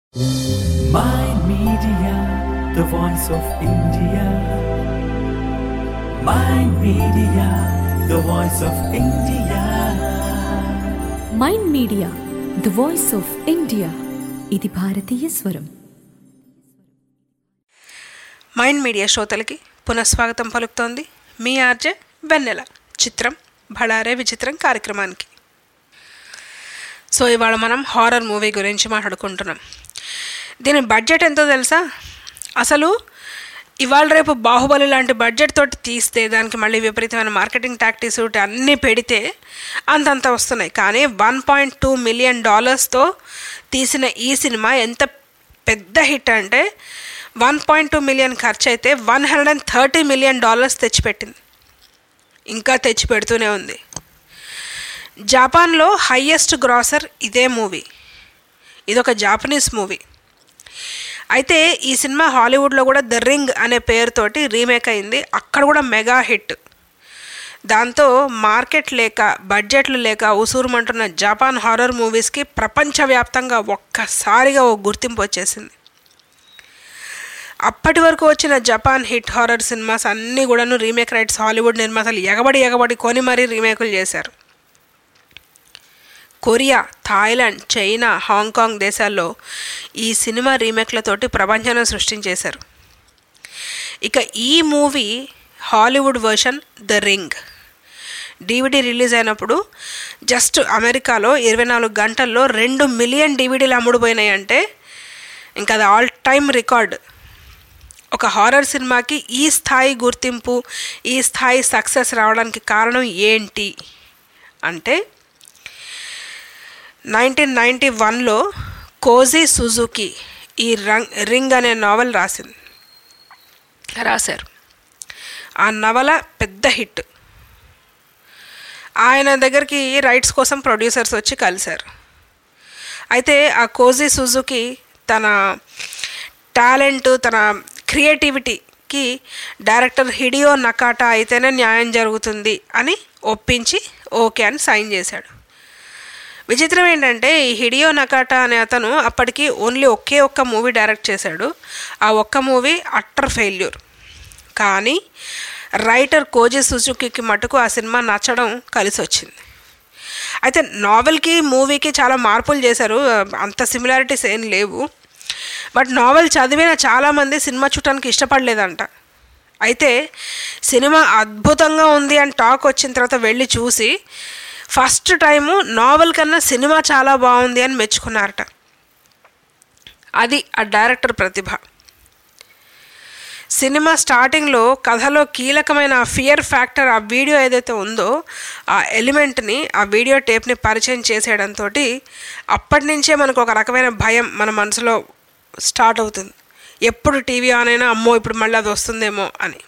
Mind Media, the voice of India. Mind Media, the voice of India. Mind media the voice of India ఇది భారతీయ స్వరం. మైండ్ మీడియా శ్రోతలకి పునఃస్వాగతం పలుకుతోంది మీ ఆర్జే వెన్నెల. చిత్రం భళారే విచిత్రం కార్యక్రమానికి. సో ఇవాళ మనం హారర్ మూవీ గురించి మాట్లాడుకుంటున్నాం. దీని బడ్జెట్ ఎంతో తెలుసా? అసలు ఇవాళ రేపు బాహుబలి లాంటి బడ్జెట్ తోటి తీస్తే దానికి మళ్ళీ విపరీతమైన మార్కెటింగ్ టాక్టిక్స్ అన్నీ పెడితే అంతంత వస్తున్నాయి. కానీ వన్ పాయింట్ టూ మిలియన్ డాలర్స్తో తీసిన ఈ సినిమా ఎంత పెద్ద హిట్ అంటే వన్ పాయింట్ టూ మిలియన్ ఖర్చు అయితే one hundred and thirty million dollars తెచ్చిపెట్టింది. ఇంకా తెచ్చి పెడుతూనే ఉంది. జపాన్లో హయ్యెస్ట్ గ్రాసర్ ఇదే మూవీ. ఇదొక జాపనీస్ మూవీ. అయితే ఈ సినిమా హాలీవుడ్లో కూడా ద రింగ్ అనే పేరుతోటి రీమేక్ అయింది. అక్కడ కూడా మెగా హిట్. దాంతో మార్కెట్ లేక బడ్జెట్లు లేక ఉసూరుమంటున్న జపాన్ హారర్ మూవీస్కి ప్రపంచవ్యాప్తంగా ఒక్కసారిగా ఓ గుర్తింపు వచ్చేసింది. అప్పటి వరకు వచ్చిన జపాన్ హిట్ హారర్ సినిమాస్ అన్నీ కూడాను రీమేక్ రైట్స్ హాలీవుడ్ నిర్మాతలు ఎగబడి ఎగబడి కొని మరీ రీమేకులు చేశారు. కొరియా, థాయిలాండ్, చైనా, హాంకాంగ్ దేశాల్లో ఈ సినిమా రీమేక్లతోటి ప్రపంచాన్ని సృష్టించేశారు. ఇక ఈ movie Hollywood version the ring DVD release అయినప్పుడు జస్ట్ అమెరికాలో ఇరవై నాలుగు గంటల్లో రెండు మిలియన్ డివిడీలు అమ్ముడుపోయినాయి. అంటే ఇంకా అది ఆల్ టైమ్ రికార్డ్. ఒక హారర్ సినిమాకి ఈ స్థాయి గుర్తింపు, ఈ స్థాయి సక్సెస్ రావడానికి కారణం ఏంటి అంటే నైన్టీన్ నైంటీ వన్లో కోజీ సుజుకి ఈ రంగ్ రింగ్ అనే నావెల్ రాసింది రాశారు. ఆ నవల పెద్ద హిట్. ఆయన దగ్గరికి రైట్స్ కోసం ప్రొడ్యూసర్స్ వచ్చి కలిశారు. అయితే ఆ కోజీ సుజుకి తన టాలెంట్, తన క్రియేటివిటీకి డైరెక్టర్ హిడియో నకాటా అయితేనే న్యాయం జరుగుతుంది అని ఒప్పించి ఓకే అని సైన్ చేశాడు. విచిత్రం ఏంటంటే ఈ హిడియో నకాటా అనే అతను అప్పటికి ఓన్లీ ఒకే ఒక్క మూవీ డైరెక్ట్ చేశాడు. ఆ ఒక్క మూవీ అట్టర్ ఫెయిల్యూర్. కానీ రైటర్ కోజీ సుజుకి మటుకు ఆ సినిమా నచ్చడం కలిసి వచ్చింది. అయితే నావెల్కి మూవీకి చాలా మార్పులు చేశారు. అంత సిమిలారిటీస్ ఏం లేవు. బట్ నావెల్ చదివిన చాలామంది సినిమా చూడటానికి ఇష్టపడలేదంట. అయితే సినిమా అద్భుతంగా ఉంది అని టాక్ వచ్చిన తర్వాత వెళ్ళి చూసి ఫస్ట్ టైము నావెల్ కన్నా సినిమా చాలా బాగుంది అని మెచ్చుకున్నారట. అది ఆ డైరెక్టర్ ప్రతిభ. సినిమా స్టార్టింగ్లో కథలో కీలకమైన ఆ ఫియర్ ఫ్యాక్టర్, ఆ వీడియో ఏదైతే ఉందో ఆ ఎలిమెంట్ని, ఆ వీడియో టేప్ని పరిచయం చేసేయడంతో అప్పటి నుంచే మనకు ఒక రకమైన భయం మన మనసులో స్టార్ట్ అవుతుంది. ఎప్పుడు టీవీ ఆన్ అయినా అమ్మో ఇప్పుడు మళ్ళీ అది వస్తుందేమో అని.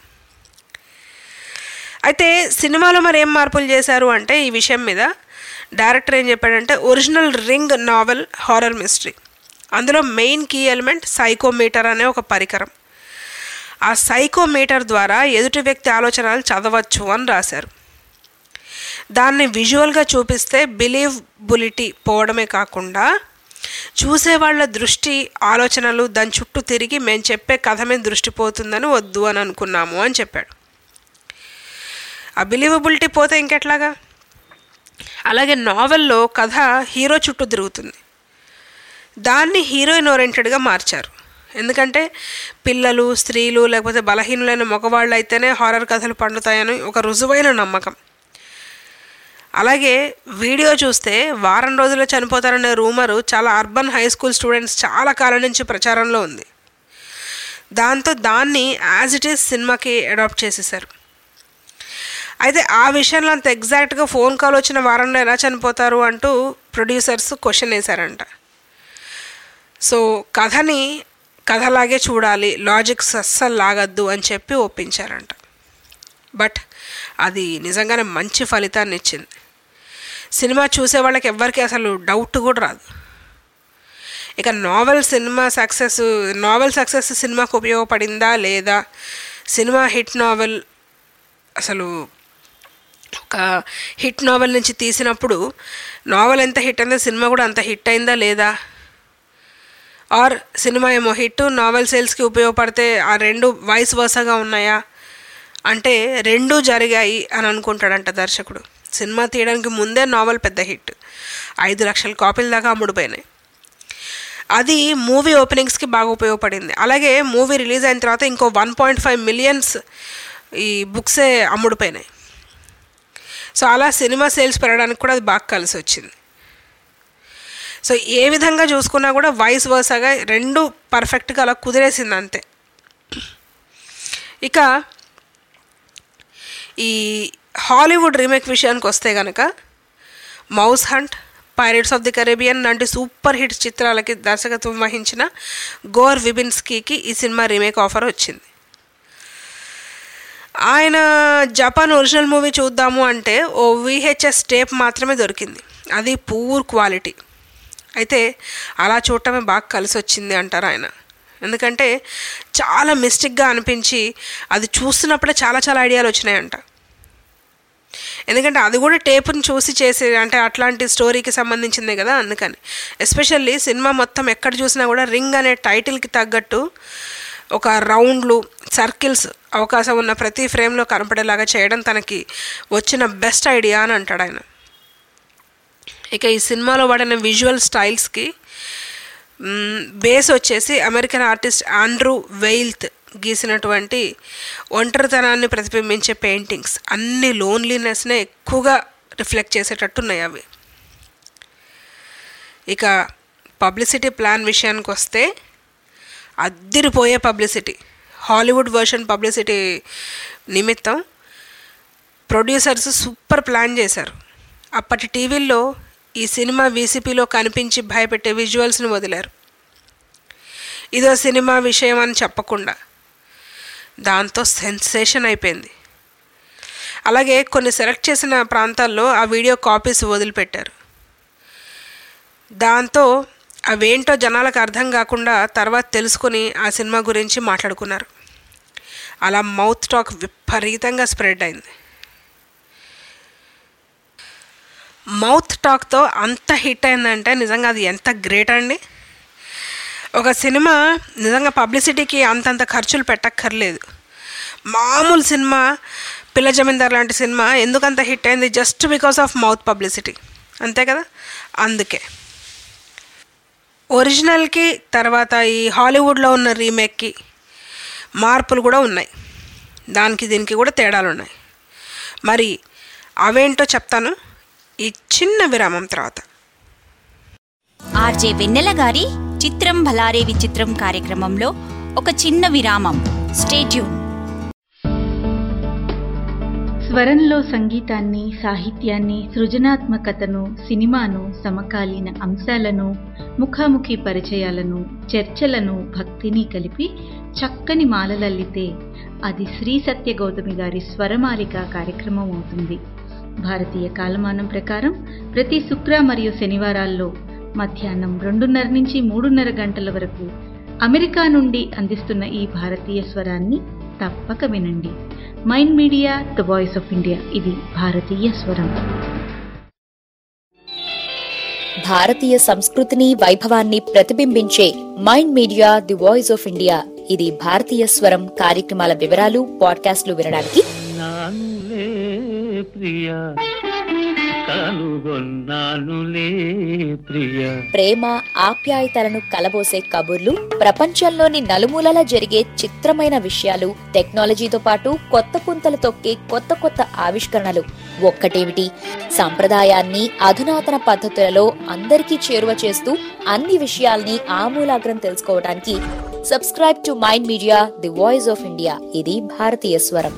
అయితే సినిమాలో మరి ఏం మార్పులు చేశారు అంటే ఈ విషయం మీద డైరెక్టర్ ఏం చెప్పాడంటే original ring novel horror mystery. అందులో మెయిన్ కీ ఎలిమెంట్ సైకోమీటర్ అనే ఒక పరికరం. ఆ సైకోమీటర్ ద్వారా ఎదుటి వ్యక్తి ఆలోచనలు చదవచ్చు అని రాశారు. దాన్ని విజువల్గా చూపిస్తే బిలీవబిలిటీ పోవడమే కాకుండా చూసేవాళ్ళ దృష్టి, ఆలోచనలు దాని చుట్టూ తిరిగి మేము చెప్పే కథ మీద దృష్టి పోతుందని వద్దు అని అనుకున్నాము అని చెప్పాడు. ఆ బిలీవబిలిటీ పోతే ఇంకెట్లాగా? అలాగే నావెల్లో కథ హీరో చుట్టూ తిరుగుతుంది. దాన్ని హీరోయిన్ ఓరియంటెడ్గా మార్చారు. ఎందుకంటే పిల్లలు, స్త్రీలు లేకపోతే బలహీనులైన మగవాళ్ళు అయితేనే హారర్ కథలు పండుతాయని ఒక రుజువైన నమ్మకం. అలాగే వీడియో చూస్తే వారం రోజుల్లో చనిపోతారనే రూమరు చాలా అర్బన్ హై స్కూల్ స్టూడెంట్స్ చాలా కాలం నుంచి ప్రచారంలో ఉంది. దాంతో దాన్ని యాజ్ ఇట్ ఈస్ సినిమాకి అడాప్ట్ చేసేసారు. అయితే ఆ విషయంలో అంత ఎగ్జాక్ట్గా ఫోన్ కాల్ వచ్చిన వారంలో ఎలా చనిపోతారు అంటూ ప్రొడ్యూసర్స్ క్వశ్చన్ వేశారంట. సో కథని కథలాగే చూడాలి, లాజిక్స్ అస్సలు లాగద్దు అని చెప్పి ఒప్పించారంట. బట్ అది నిజంగానే మంచి ఫలితాన్ని ఇచ్చింది. సినిమా చూసే వాళ్ళకి ఎవ్వరికి అసలు డౌట్ కూడా రాదు. ఇక novel cinema success novel success సినిమాకు ఉపయోగపడిందా లేదా, సినిమా హిట్ నావెల్ అసలు ఒక హిట్ నావెల్ నుంచి తీసినప్పుడు నావెల్ ఎంత హిట్ అయిందో సినిమా కూడా అంత హిట్ అయిందా లేదా, ఆర్ సినిమా ఏమో హిట్, నావెల్ సేల్స్కి ఉపయోగపడితే ఆ రెండు వైస్ వర్సగా ఉన్నాయా అంటే రెండూ జరిగాయి అని అనుకుంటాడంట దర్శకుడు. సినిమా తీయడానికి ముందే నావెల్ పెద్ద హిట్, ఐదు లక్షల కాపీల దాకా అమ్ముడుపోయినాయి. అది మూవీ ఓపెనింగ్స్కి బాగా ఉపయోగపడింది. అలాగే మూవీ రిలీజ్ అయిన తర్వాత ఇంకో వన్ పాయింట్ ఫైవ్ మిలియన్స్ ఈ బుక్సే అమ్ముడుపోయినాయి. సో అలా సినిమా సేల్స్ పెరగడానికి కూడా అది బాగా కలిసి వచ్చింది. సో ఏ విధంగా చూసుకున్నా కూడా వైస్ వర్సాగా రెండు పర్ఫెక్ట్గా అలా కుదిరేసింది అంతే. ఇక ఈ హాలీవుడ్ రీమేక్ విషయానికి వస్తే కనుక mouse hunt, pirates of the Caribbean లాంటి సూపర్ హిట్ చిత్రాలకి దర్శకత్వం వహించిన గోర్ విబిన్స్కీకి ఈ సినిమా రీమేక్ ఆఫర్ వచ్చింది. ఆయన జపాన్ ఒరిజినల్ మూవీ చూద్దాము అంటే ఓ విహెచ్ఎస్ టేప్ మాత్రమే దొరికింది, అది పూర్ క్వాలిటీ. అయితే అలా చూడటమే బాగా కలిసి వచ్చింది అంటారు ఆయన. ఎందుకంటే చాలా మిస్టిక్గా అనిపించి అది చూస్తున్నప్పుడే చాలా చాలా ఐడియాలు వచ్చినాయంట. ఎందుకంటే అది కూడా టేపుని చూసి చేసే అంటే అట్లాంటి స్టోరీకి సంబంధించిందే కదా, అందుకని. ఎస్పెషల్లీ సినిమా మొత్తం ఎక్కడ చూసినా కూడా రింగ్ అనే టైటిల్కి తగ్గట్టు ఒక రౌండ్లు, సర్కిల్స్ అవకాశం ఉన్న ప్రతి ఫ్రేమ్లో కనపడేలాగా చేయడం తనకి వచ్చిన బెస్ట్ ఐడియా అని అంటాడు ఆయన. ఇక ఈ సినిమాలో వాడిన విజువల్ స్టైల్స్కి బేస్ వచ్చేసి అమెరికన్ ఆర్టిస్ట్ ఆండ్రూ వెయిల్త్ గీసినటువంటి ఒంటరితనాన్ని ప్రతిబింబించే పెయింటింగ్స్. అన్ని లోన్లీనెస్నే ఎక్కువగా రిఫ్లెక్ట్ చేసేటట్టు ఉన్నాయి అవి. ఇక పబ్లిసిటీ ప్లాన్ విషయానికి వస్తే అద్దిరిపోయే పబ్లిసిటీ. హాలీవుడ్ వర్షన్ పబ్లిసిటీ నిమిత్తం ప్రొడ్యూసర్స్ సూపర్ ప్లాన్ చేశారు. అప్పటి టీవీల్లో ఈ సినిమా వీసీపీలో కనిపించి భయపెట్టే విజువల్స్ని వదిలారు, ఇదో సినిమా విషయం అని చెప్పకుండా. దాంతో సెన్సేషన్ అయిపోయింది. అలాగే కొన్ని సెలెక్ట్ చేసిన ప్రాంతాల్లో ఆ వీడియో కాపీస్ వదిలిపెట్టారు. దాంతో అవేంటో జనాలకు అర్థం కాకుండా తర్వాత తెలుసుకుని ఆ సినిమా గురించి మాట్లాడుకున్నారు. అలా మౌత్ టాక్ విపరీతంగా స్ప్రెడ్ అయింది. మౌత్ టాక్తో అంత హిట్ అయిందంటే నిజంగా అది ఎంత గ్రేట్ అండి. ఒక సినిమా నిజంగా పబ్లిసిటీకి అంతంత ఖర్చులు పెట్టక్కర్లేదు. మామూలు సినిమా పిల్ల జమీందార్ లాంటి సినిమా ఎందుకంత హిట్ అయింది? Just because of mouth publicity, అంతే కదా. అందుకే ఒరిజినల్కి తర్వాత ఈ హాలీవుడ్లో ఉన్న రీమేక్కి మార్పులు కూడా ఉన్నాయి, దానికి దీనికి కూడా తేడాలు ఉన్నాయి. మరి అవేంటో చెప్తాను ఈ చిన్న విరామం తర్వాత. ఆర్జే వెన్నెల గారి చిత్రం భలారే విచిత్రం కార్యక్రమంలో ఒక చిన్న విరామం. Stay tune. స్వరంలో సంగీతాన్ని, సాహిత్యాన్ని, సృజనాత్మకతను, సినిమాను, సమకాలీన అంశాలను, ముఖాముఖి పరిచయాలను, చర్చలను, భక్తిని కలిపి చక్కని మాలలల్లితే అది శ్రీ సత్య గౌతమి గారి స్వరమాలిక కార్యక్రమం అవుతుంది. భారతీయ కాలమానం ప్రకారం ప్రతి శుక్ర మరియు శనివారాల్లో మధ్యాహ్నం రెండున్నర నుంచి మూడున్నర గంటల వరకు అమెరికా నుండి అందిస్తున్న ఈ భారతీయ స్వరాన్ని తప్పక వినండి. Mind media, the voice of India, ఇది భారతీయ స్వరం. భారతీయ సంస్కృతిని, వైభవాన్ని ప్రతిబింబించే Mind media, the voice of India, ఇది భారతీయ స్వరం కార్యక్రమాల వివరాలు, పాడ్కాస్ట్లు వినడానికి ప్రేమ, ఆప్యాయతలను కలబోసే కబుర్లు, ప్రపంచంలోని నలుమూలలా జరిగే చిత్రమైన విషయాలు, టెక్నాలజీతో పాటు కొత్త పుంతలు తొక్కే కొత్త కొత్త ఆవిష్కరణలు, ఒక్కటేమిటి సంప్రదాయాన్ని అధునాతన పద్ధతులలో అందరికీ చేరువ చేస్తూ అన్ని విషయాల్ని ఆమూలాగ్రం తెలుసుకోవడానికి subscribe to mind media, the voice of India, ఇది భారతీయ స్వరం.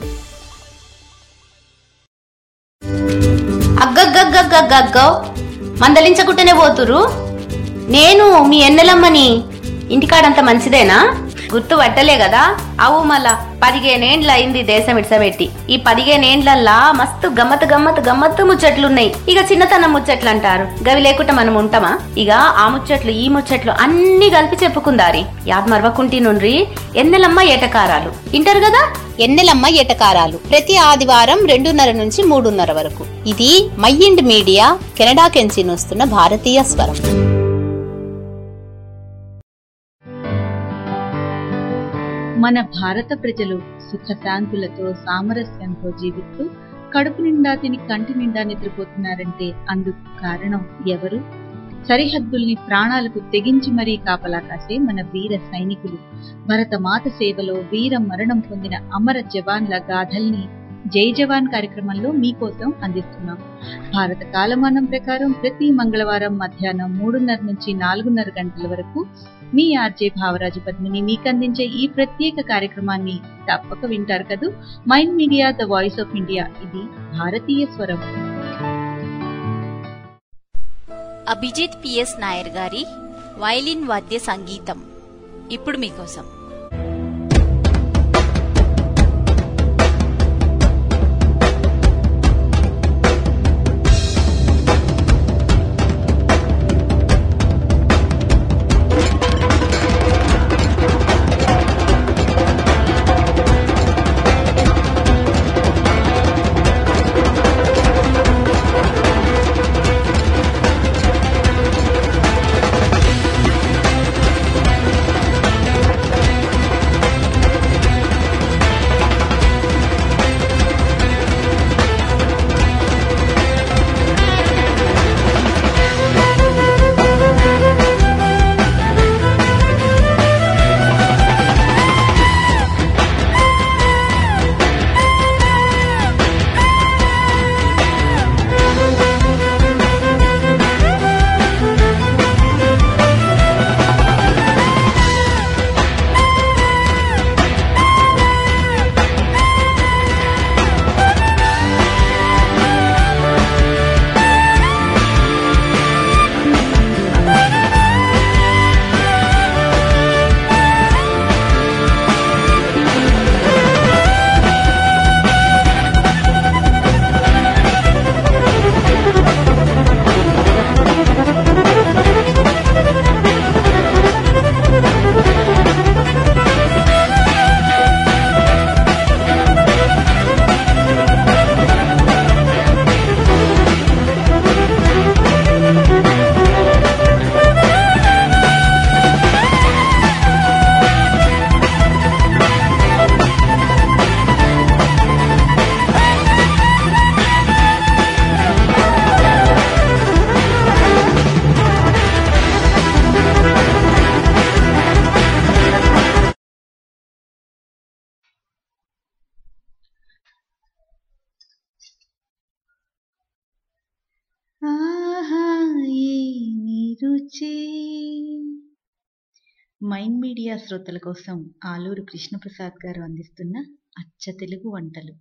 అగ్గగ్గగ్గగ్గగ్గో మందలించకుంటేనే పోతురు. నేను మీ ఎన్నెలమ్మని. ఇంటికాడంత మంచిదేనా? గుర్తు పట్టలే కదా? అవు మళ్ళా పదిహేనేండ్ల అయింది దేశం ఇడ్సబెట్టి. ఈ పదిహేనేండ్లల్లా మస్తు గమ్మత్ గమ్మత్ గమ్మత్తు ముచ్చట్లున్నాయి. ఇక చిన్నతనం ముచ్చట్లు అంటారు, గవి లేకుండా మనం ఉంటామా? ఇక ఆ ముచ్చట్లు ఈ ముచ్చట్లు అన్ని కలిపి చెప్పుకుందారి. యాద్ మరవకుంటి నుండ్రి ఎన్నెలమ్మ ఏటకారాలు ఇంటారు కదా. ఎన్నెలమ్మ ఏటకారాలు ప్రతి ఆదివారం రెండున్నర నుంచి మూడున్నర వరకు. ఇది మైండ్ మీడియా, కెనడా కెంచి వస్తున్న భారతీయ స్వరం. మన భారత ప్రజలు సుఖశాంతులతో సామరస్యంతో జీవిస్తూ కడుపు నిండా తిని కంటి నిండా నిద్రపోతున్నారంటే అందుకు కారణం ఎవరు? సరిహద్దుల్ని ప్రాణాలకు తెగించి మరీ కాపలా కాసే మన వీర సైనికులు. భరతమాత సేవలో వీర మరణం పొందిన అమర జవాన్ల గాథల్ని జై జవాన్ కార్యక్రమంలో మీకోసం అందిస్తున్నాం. భారత కాలమానం ప్రకారం ప్రతి మంగళవారం మధ్యాహ్నం మూడున్నర నుంచి నాలుగున్నర గంటల వరకు మీ ఆర్జే భావరాజు పద్మిని మీకు అందించే ఈ ప్రత్యేక కార్యక్రమాన్ని తప్పక వింటారు కదూ. Mind media, the voice of India, ఇది భారతీయ స్వరం. అభిజిత్ పిఎస్ నాయర్ గారి వైలిన్ వాద్య సంగీతం ఇప్పుడు మీకోసం. మైండ్ మీడియా శ్రోతల కోసం ఆలూరు కృష్ణప్రసాద్ గారు అందిస్తున్న అచ్చ తెలుగు వంటలు.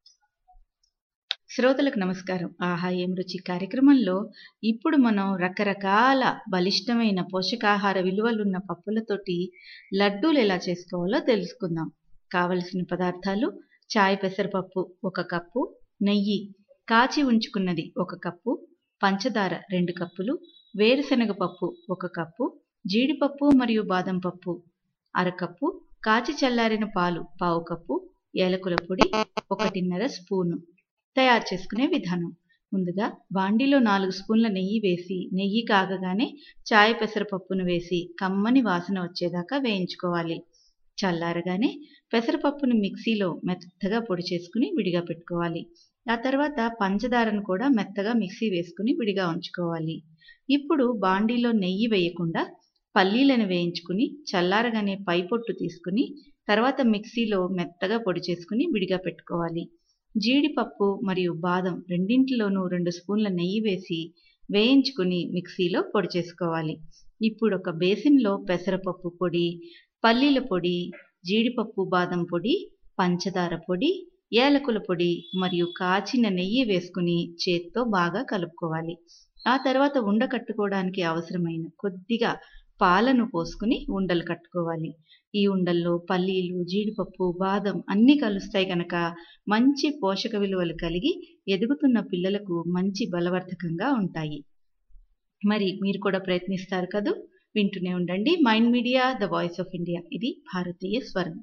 శ్రోతలకు నమస్కారం. ఆహా ఏం రుచి కార్యక్రమంలో ఇప్పుడు మనం రకరకాల బలిష్టమైన పోషకాహార విలువలున్న పప్పులతోటి లడ్డూలు ఎలా చేసుకోవాలో తెలుసుకుందాం. కావలసిన పదార్థాలు: చాయ్ పెసరపప్పు ఒక కప్పు, నెయ్యి కాచి ఉంచుకున్నది ఒక కప్పు, పంచదార రెండు కప్పులు, వేరుశనగ పప్పు ఒక కప్పు, జీడిపప్పు మరియు బాదం పప్పు అరకప్పు, కాచి చల్లారిన పాలు పావు కప్పు, ఏలకుల పొడి ఒకటిన్నర స్పూను. తయారు చేసుకునే విధానం: ముందుగా బాండీలో నాలుగు స్పూన్ల నెయ్యి వేసి నెయ్యి కాగగానే చాయ్ పెసరపప్పును వేసి కమ్మని వాసన వచ్చేదాకా వేయించుకోవాలి. చల్లారగానే పెసరపప్పును మిక్సీలో మెత్తగా పొడి చేసుకుని విడిగా పెట్టుకోవాలి. ఆ తర్వాత పంచదారను కూడా మెత్తగా మిక్సీ వేసుకుని విడిగా ఉంచుకోవాలి. ఇప్పుడు బాండీలో నెయ్యి వేయకుండా పల్లీలను వేయించుకుని చల్లారగానే పై పొట్టు తీసుకుని తర్వాత మిక్సీలో మెత్తగా పొడి చేసుకుని విడిగా పెట్టుకోవాలి. జీడిపప్పు మరియు బాదం రెండింటిలోనూ రెండు స్పూన్ల నెయ్యి వేసి వేయించుకుని మిక్సీలో పొడి చేసుకోవాలి. ఇప్పుడు ఒక బేసిన్లో పెసరపప్పు పొడి, పల్లీల పొడి, జీడిపప్పు బాదం పొడి, పంచదార పొడి, ఏలకుల పొడి మరియు కాచిన నెయ్యి వేసుకుని చేత్తో బాగా కలుపుకోవాలి. ఆ తర్వాత ఉండ కట్టుకోవడానికి అవసరమైన కొద్దిగా పాలను పోసుకుని ఉండలు కట్టుకోవాలి. ఈ ఉండల్లో పల్లీలు, జీడిపప్పు, బాదం అన్నీ కలుస్తాయి కనుక మంచి పోషక విలువలు కలిగి ఎదుగుతున్న పిల్లలకు మంచి బలవర్ధకంగా ఉంటాయి. మరి మీరు కూడా ప్రయత్నిస్తారు కదూ. వింటూనే ఉండండి mind media, the voice of India, ఇది భారతీయ స్వరం.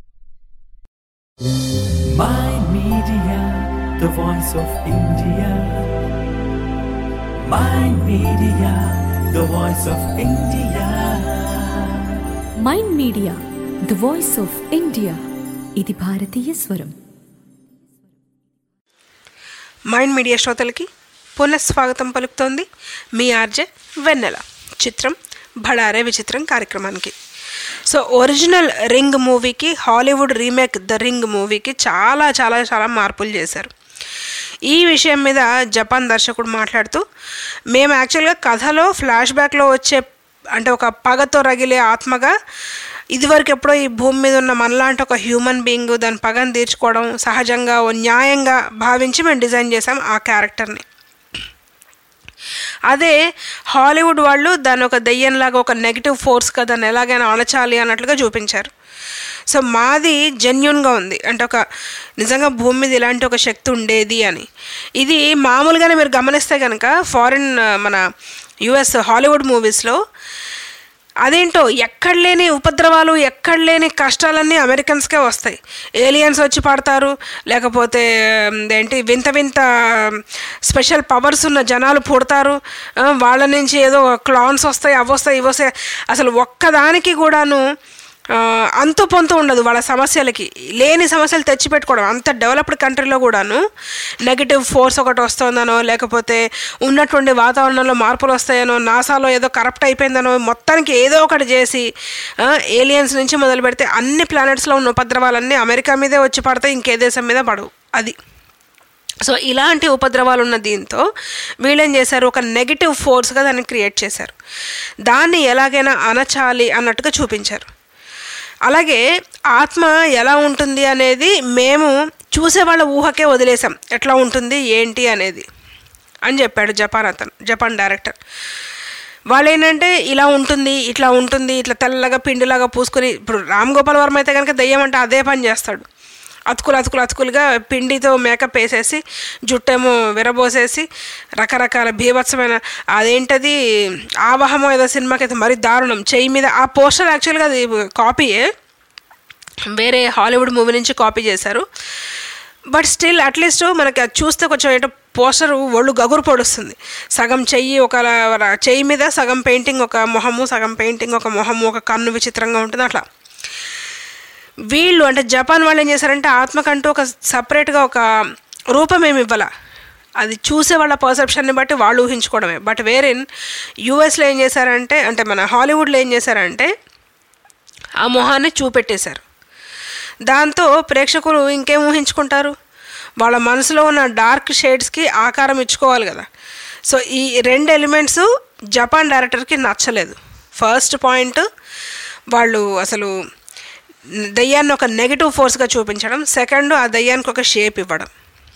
Mind Media, the voice of India. Mind Media, the voice of India. Mind media the voice of India. ఇది భారతీయ స్వరం. మైండ్ మీడియా శ్రోతలకి పునఃస్వాగతం పలుకుతోంది మీ ఆర్జే వెన్నెల. చిత్రం భళారే విచిత్రం కార్యక్రమానికి. సో ఒరిజినల్ రింగ్ మూవీకి హాలీవుడ్ రీమేక్ ద రింగ్ మూవీకి చాలా చాలా చాలా మార్పులు చేశారు. ఈ విషయం మీద జపాన్ దర్శకుడు మాట్లాడుతూ, మేము యాక్చువల్గా కథలో ఫ్లాష్ బ్యాక్లో వచ్చే అంటే ఒక పగతో రగిలే ఆత్మగా ఇదివరకు ఎప్పుడో ఈ భూమి మీద ఉన్న మనలాంటి ఒక హ్యూమన్ బీయింగ్ దాని పగను తీర్చుకోవడం సహజంగా ఓ న్యాయంగా భావించి మేము డిజైన్ చేసాం ఆ క్యారెక్టర్ని. అదే హాలీవుడ్ వాళ్ళు దాన్ని ఒక దెయ్యంలాగా ఒక నెగిటివ్ ఫోర్స్గా దాన్ని ఎలాగైనా అణచాలి అన్నట్లుగా చూపించారు. సో మాది జెన్యున్గా ఉంది, అంటే ఒక నిజంగా భూమి మీద ఇలాంటి ఒక శక్తి ఉండేది అని. ఇది మామూలుగానే మీరు గమనిస్తే కనుక ఫారిన్ మన యుఎస్ హాలీవుడ్ మూవీస్లో అదేంటో ఎక్కడ లేని ఉపద్రవాలు ఎక్కడ లేని కష్టాలన్నీ అమెరికన్స్కే వస్తాయి. ఏలియన్స్ వచ్చి పడతారు, లేకపోతే ఏంటి వింత వింత స్పెషల్ పవర్స్ ఉన్న జనాలు పుడతారు, వాళ్ళ నుంచి ఏదో క్లాన్స్ వస్తాయి, అవి వస్తాయి, ఇవి వస్తాయి. అసలు ఒక్కదానికి కూడాను అంతు పొంతు ఉండదు వాళ్ళ సమస్యలకి. లేని సమస్యలు తెచ్చిపెట్టుకోవడం. అంత డెవలప్డ్ కంట్రీలో కూడాను నెగిటివ్ ఫోర్స్ ఒకటి వస్తుందనో, లేకపోతే ఉన్నటువంటి వాతావరణంలో మార్పులు వస్తాయనో, నాసాలో ఏదో కరప్ట్ అయిపోయిందనో, మొత్తానికి ఏదో ఒకటి చేసి ఏలియన్స్ నుంచి మొదలు పెడితే అన్ని ప్లానెట్స్లో ఉన్న ఉపద్రవాలన్నీ అమెరికా మీదే వచ్చి పడతాయి, ఇంకే దేశం మీద పడవు. అది సో ఇలాంటి ఉపద్రవాలు ఉన్న దీంతో వీళ్ళేం చేశారు, ఒక నెగిటివ్ ఫోర్స్గా దాన్ని క్రియేట్ చేశారు. దాన్ని ఎలాగైనా అనచాలి అన్నట్టుగా చూపించారు. అలాగే ఆత్మ ఎలా ఉంటుంది అనేది మేము చూసేవాళ్ళ ఊహకే వదిలేసాం, ఎట్లా ఉంటుంది ఏంటి అనేది అని చెప్పాడు జపాన్ అతను, జపాన్ డైరెక్టర్. వాళ్ళు ఏంటంటే ఇలా ఉంటుంది, ఇట్లా ఉంటుంది, ఇట్లా తెల్లగా పిండిలాగా పూసుకొని, ఇప్పుడు రామ్ గోపాల్ వర్మ అయితే కనుక దెయ్యం అంటే అదే పని చేస్తాడు. అతుకులు అతుకులు అతుకులుగా పిండితో మేకప్ వేసేసి జుట్టేమో విరబోసేసి రకరకాల బీభత్సమైన అదేంటది ఆవాహమో ఏదో సినిమాకి అయితే మరీ దారుణం చెయ్యి మీద ఆ పోస్టర్. యాక్చువల్గా అది కాపీయే, వేరే హాలీవుడ్ మూవీ నుంచి కాపీ చేశారు. బట్ స్టిల్ అట్లీస్ట్ మనకి అది చూస్తే కొంచెం ఏంటో పోస్టర్ ఒళ్ళు గగురు పొడుస్తుంది. సగం చెయ్యి ఒక చెయ్యి మీద సగం పెయింటింగ్ ఒక మొహము, సగం పెయింటింగ్ ఒక మొహము, ఒక కన్ను విచిత్రంగా ఉంటుంది. అట్లా వీళ్ళు అంటే జపాన్ వాళ్ళు ఏం చేశారంటే ఆత్మకంటూ ఒక సపరేట్గా ఒక రూపం ఏమి ఇవ్వాల, అది చూసే వాళ్ళ పర్సెప్షన్ని బట్టి వాళ్ళు ఊహించుకోవడమే. బట్ వేరే యూఎస్లో ఏం చేశారంటే, అంటే మన హాలీవుడ్లో ఏం చేశారంటే ఆ మొహాన్ని చూపెట్టేశారు. దాంతో ప్రేక్షకులు ఇంకేం ఊహించుకుంటారు, వాళ్ళ మనసులో ఉన్న డార్క్ షేడ్స్కి ఆకారం ఇచ్చుకోవాలి కదా. సో ఈ రెండు ఎలిమెంట్స్ జపాన్ డైరెక్టర్కి నచ్చలేదు. ఫస్ట్ పాయింట్, వాళ్ళు అసలు దయ్యాన్ని ఒక నెగిటివ్ ఫోర్స్గా చూపించడం. సెకండ్, ఆ దయ్యానికి ఒక షేప్ ఇవ్వడం.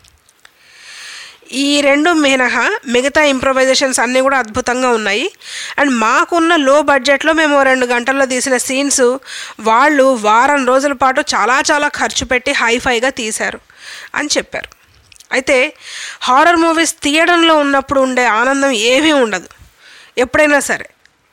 ఈ రెండు మినహా మిగతా ఇంప్రొవైజేషన్స్ అన్నీ కూడా అద్భుతంగా ఉన్నాయి. అండ్ మాకున్న లో బడ్జెట్లో మేము రెండు గంటల్లో తీసిన సీన్స్ వాళ్ళు వారం రోజుల పాటు చాలా చాలా ఖర్చు పెట్టి హైఫైగా తీశారు అని చెప్పారు. అయితే హారర్ మూవీస్ తీయడంలో ఉన్నప్పుడు ఉండే ఆనందం ఏమీ ఉండదు ఎప్పుడైనా సరే.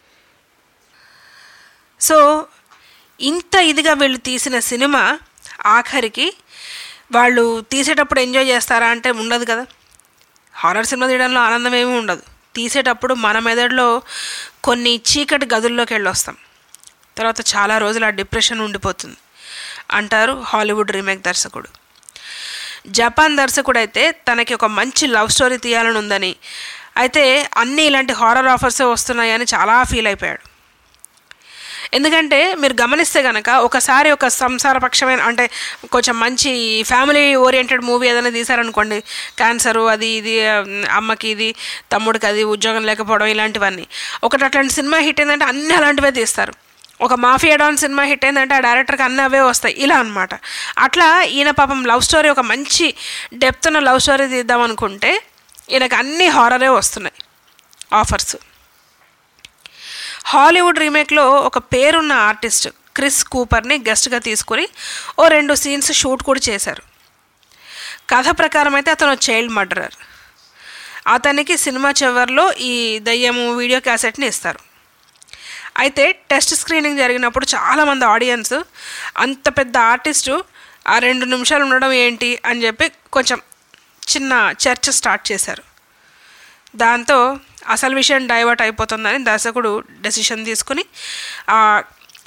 సో ఇంత ఇదిగా వీళ్ళు తీసిన సినిమా ఆఖరికి వాళ్ళు తీసేటప్పుడు ఎంజాయ్ చేస్తారా అంటే ఉండదు కదా. హారర్ సినిమా తీయడంలో ఆనందం ఏమీ ఉండదు. తీసేటప్పుడు మన మెదడులో కొన్ని చీకటి గదుల్లోకి వెళ్ళి వస్తాం, తర్వాత చాలా రోజులు ఆ డిప్రెషన్ ఉండిపోతుంది అంటారు హాలీవుడ్ రీమేక్ దర్శకుడు. జపాన్ దర్శకుడు అయితే తనకి ఒక మంచి లవ్ స్టోరీ తీయాలని ఉందని, అయితే అన్నీ ఇలాంటి హారర్ ఆఫర్సే వస్తున్నాయని చాలా ఫీల్ అయిపోయాడు. ఎందుకంటే మీరు గమనిస్తే కనుక ఒకసారి ఒక సంసారపక్షమైన అంటే కొంచెం మంచి ఫ్యామిలీ ఓరియంటెడ్ మూవీ ఏదైనా తీశారనుకోండి, క్యాన్సరు అది ఇది, అమ్మకి ఇది, తమ్ముడికి అది, ఉద్యోగం లేకపోవడం, ఇలాంటివన్నీ. ఒకటి అట్లాంటి సినిమా హిట్ అయిందంటే అన్నీ అలాంటివే తీస్తారు. ఒక మాఫియా డాన్ సినిమా హిట్ అయిందంటే ఆ డైరెక్టర్కి అన్నీ అవే వస్తాయి, ఇలా అనమాట. అట్లా ఈయన పాపం లవ్ స్టోరీ ఒక మంచి డెప్త్ ఉన్న లవ్ స్టోరీ తీద్దాం అనుకుంటే ఈయనకు అన్నీ హారరే వస్తున్నాయి ఆఫర్స్. హాలీవుడ్ రీమేక్లో ఒక పేరున్న ఆర్టిస్ట్ క్రిస్ కూపర్ని గెస్ట్గా తీసుకొని ఓ రెండు సీన్స్ షూట్ కూడా చేశారు. కథ ప్రకారం అయితే అతను చైల్డ్ మర్డరర్. అతనికి సినిమా చివర్లో ఈ దయ్యము వీడియో క్యాసెట్ని ఇస్తారు. అయితే టెస్ట్ స్క్రీనింగ్ జరిగినప్పుడు చాలామంది ఆడియన్స్ అంత పెద్ద ఆర్టిస్టు ఆ రెండు నిమిషాలు ఉండడం ఏంటి అని చెప్పి కొంచెం చిన్న చర్చ స్టార్ట్ చేశారు. దాంతో అసలు విషయం డైవర్ట్ అయిపోతుందని దర్శకుడు డెసిషన్ తీసుకుని ఆ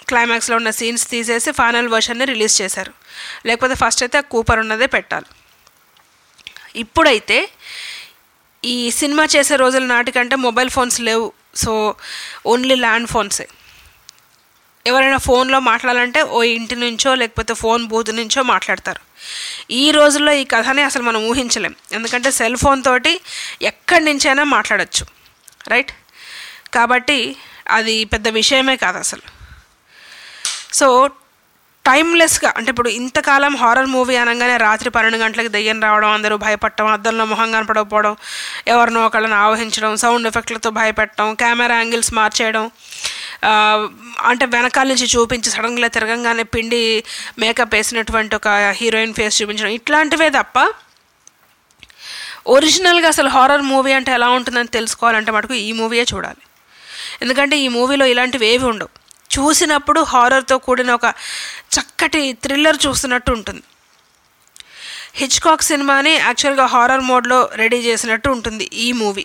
క్లైమాక్స్లో ఉన్న సీన్స్ తీసేసి ఫైనల్ వర్షన్ని రిలీజ్ చేశారు. లేకపోతే ఫస్ట్ అయితే కూపర్ ఉన్నదే పెట్టాలి. ఇప్పుడైతే ఈ సినిమా చేసే రోజుల నాటికంటే మొబైల్ ఫోన్స్ లేవు. సో ఓన్లీ ల్యాండ్ ఫోన్సే. ఎవరైనా ఫోన్లో మాట్లాడాలంటే ఓ ఇంటి నుంచో లేకపోతే ఫోన్ బూత్ నుంచో మాట్లాడతారు. ఈ రోజుల్లో ఈ కథని అసలు మనం ఊహించలేం. ఎందుకంటే సెల్ ఫోన్ తోటి ఎక్కడి నుంచైనా మాట్లాడచ్చు, రైట్? కాబట్టి అది పెద్ద విషయమే కాదు అసలు. సో టైమ్లెస్గా, అంటే ఇప్పుడు ఇంతకాలం హారర్ మూవీ అనగానే రాత్రి పన్నెండు గంటలకు దెయ్యం రావడం, అందరూ భయపడటం, అద్దంలో మొహం కనపడకపోవడం, ఎవరినో ఒకళ్ళని ఆవహించడం, సౌండ్ ఎఫెక్ట్లతో భయపెట్టడం, కెమెరా యాంగిల్స్ మార్చేయడం, అంటే వెనకాల నుంచి చూపించి సడన్గా తిరగంగానే పిండి మేకప్ వేసినటువంటి ఒక హీరోయిన్ ఫేస్ చూపించడం, ఇట్లాంటివే తప్ప ఒరిజినల్గా అసలు హారర్ మూవీ అంటే ఎలా ఉంటుందని తెలుసుకోవాలంటే మటుకు ఈ మూవీయే చూడాలి. ఎందుకంటే ఈ మూవీలో ఇలాంటివి ఏవి ఉండవు. చూసినప్పుడు హారర్తో కూడిన ఒక చక్కటి థ్రిల్లర్ చూస్తున్నట్టు ఉంటుంది. హిచ్కాక్ సినిమాని యాక్చువల్గా హారర్ మోడ్లో రెడీ చేసినట్టు ఉంటుంది ఈ మూవీ.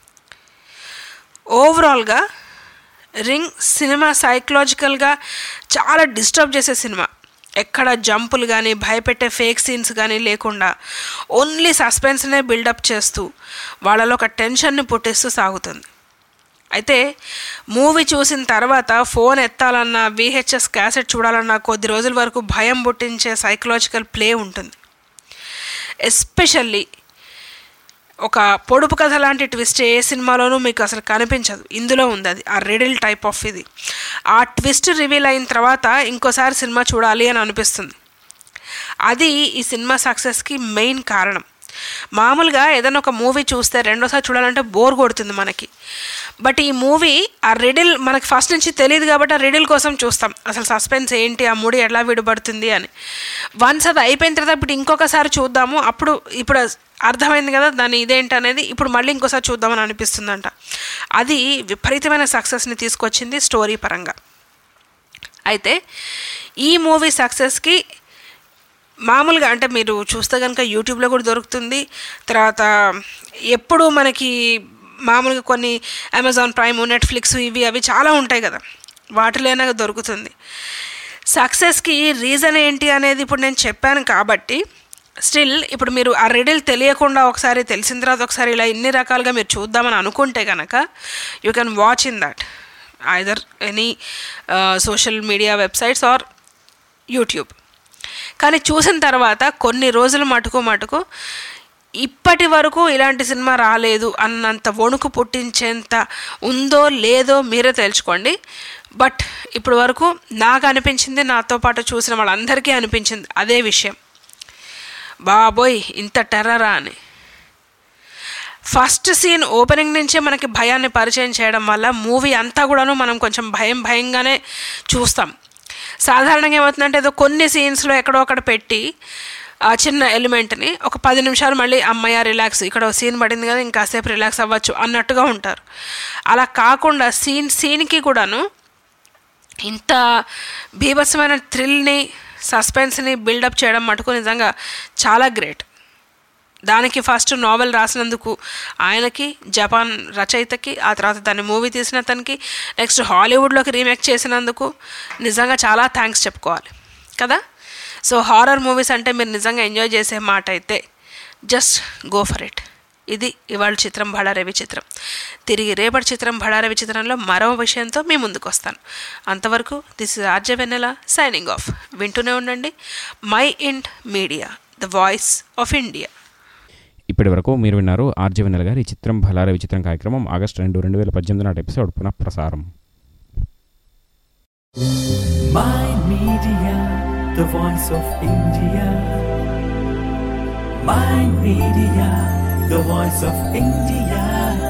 ఓవరాల్గా రింగ్ సినిమా సైకలాజికల్గా చాలా డిస్టర్బ్ చేసే సినిమా. ఎక్కడ జంపులు కానీ భయపెట్టే ఫేక్ సీన్స్ కానీ లేకుండా ఓన్లీ సస్పెన్స్నే బిల్డప్ చేస్తూ వాళ్ళలో ఒక టెన్షన్ని పుట్టిస్తూ సాగుతుంది. అయితే మూవీ చూసిన తర్వాత ఫోన్ ఎత్తాలన్నా, విహెచ్ఎస్ క్యాసెట్ చూడాలన్నా కొద్ది రోజుల వరకు భయం పుట్టించే సైకలాజికల్ ప్లే ఉంటుంది. ఎస్పెషల్లీ ఒక పొడుపు కథ లాంటి ట్విస్ట్ ఏ సినిమాలోనూ మీకు అసలు కనిపించదు. ఇందులో ఉంది అది, ఆ రిడిల్ టైప్ ఆఫ్ ఇది. ఆ ట్విస్ట్ రివీల్ అయిన తర్వాత ఇంకోసారి సినిమా చూడాలి అని అనిపిస్తుంది. అది ఈ సినిమా సక్సెస్కి మెయిన్ కారణం. మామూలుగా ఏదైనా ఒక మూవీ చూస్తే రెండోసారి చూడాలంటే బోర్ కొడుతుంది మనకి. బట్ ఈ మూవీ ఆ రిడిల్ మనకి ఫస్ట్ నుంచి తెలియదు కాబట్టి ఆ రిడిల్ కోసం చూస్తాం, అసలు సస్పెన్స్ ఏంటి, ఆ ముడి ఎలా విడిపడుతుంది అని. వన్స్ అది అయిపోయిన తర్వాత ఇప్పుడు ఇంకొకసారి చూద్దాము, అప్పుడు ఇప్పుడు అర్థమైంది కదా దాని ఇదేంటి అనేది, ఇప్పుడు మళ్ళీ ఇంకోసారి చూద్దామని అనిపిస్తుందంట. అది విపరీతమైన సక్సెస్ని తీసుకొచ్చింది స్టోరీ పరంగా. అయితే ఈ మూవీ సక్సెస్కి మామూలుగా అంటే మీరు చూస్తే కనుక యూట్యూబ్లో కూడా దొరుకుతుంది. తర్వాత ఎప్పుడు మనకి మామూలుగా కొన్ని అమెజాన్ ప్రైమ్, నెట్ఫ్లిక్స్ ఇవి అవి చాలా ఉంటాయి కదా, వాటిలోనే దొరుకుతుంది. సక్సెస్కి రీజన్ ఏంటి అనేది ఇప్పుడు నేను చెప్పాను కాబట్టి స్టిల్ ఇప్పుడు మీరు ఆ రిడిల్ తెలియకుండా ఒకసారి తెలిసిన తర్వాత ఒకసారి ఇలా ఇన్ని రకాలుగా మీరు చూద్దామని అనుకుంటే కనుక you can watch in that either any social media websites or YouTube. కానీ చూసిన తర్వాత కొన్ని రోజుల మటుకు మటుకు ఇప్పటి వరకు ఇలాంటి సినిమా రాలేదు అన్నంత వణుకు పుట్టించేంత ఉందో లేదో మీరే తెలుసుకోండి. బట్ ఇప్పుడు వరకు నాకు అనిపించింది, నాతో పాటు చూసిన వాళ్ళందరికీ అనిపించింది అదే విషయం. బాబోయ్ ఇంత టెర్రరా అని. ఫస్ట్ సీన్ ఓపెనింగ్ నుంచే మనకి భయాన్ని పరిచయం చేయడం వల్ల మూవీ అంతా కూడాను మనం కొంచెం భయం భయంగానే చూస్తాం. సాధారణంగా ఏమవుతుందంటే ఏదో కొన్ని సీన్స్లో ఎక్కడో అక్కడ పెట్టి ఆ చిన్న ఎలిమెంట్ని ఒక పది నిమిషాలు మళ్ళీ అమ్మయ్య రిలాక్స్, ఇక్కడ సీన్ పడింది కదా ఇంకాసేపు రిలాక్స్ అవ్వచ్చు అన్నట్టుగా ఉంటారు. అలా కాకుండా సీన్ సీన్కి కూడాను ఇంత బీభత్సమైన థ్రిల్ని, సస్పెన్స్ని బిల్డప్ చేయడం మటుకు నిజంగా చాలా గ్రేట్. దానికి ఫస్ట్ నావెల్ రాసినందుకు ఆయనకి, జపాన్ రచయితకి, ఆ తర్వాత దాన్ని మూవీ తీసిన అతనికి, నెక్స్ట్ హాలీవుడ్లోకి రీమేక్ చేసినందుకు నిజంగా చాలా థ్యాంక్స్ చెప్పుకోవాలి కదా. సో హారర్ మూవీస్ అంటే మీరు నిజంగా ఎంజాయ్ చేసే మాట అయితే జస్ట్ గో ఫర్ ఇట్. ఇది ఇవాళ చిత్రం బళారే విచిత్రం. తిరిగి రేపటి చిత్రం బళారే విచిత్రంలో మరో విషయంతో మీ ముందుకు వస్తాను. అంతవరకు this is RJ Vennela signing off. వింటూనే ఉండండి Mind Media, the voice of India. ఇప్పటి వరకు మీరు విన్నారు ఆర్జే వెన్నెల గారి ఈ చిత్రం బళారే విచిత్రం కార్యక్రమం ఆగస్టు రెండు రెండు వేల పద్దెనిమిది నాటి ఎపిసోడ్ పునః ప్రసారం. My Media, the voice of India. My Media, the voice of India.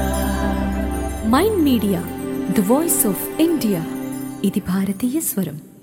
Mind media, the voice of India. ఇది భారతీయ స్వరం.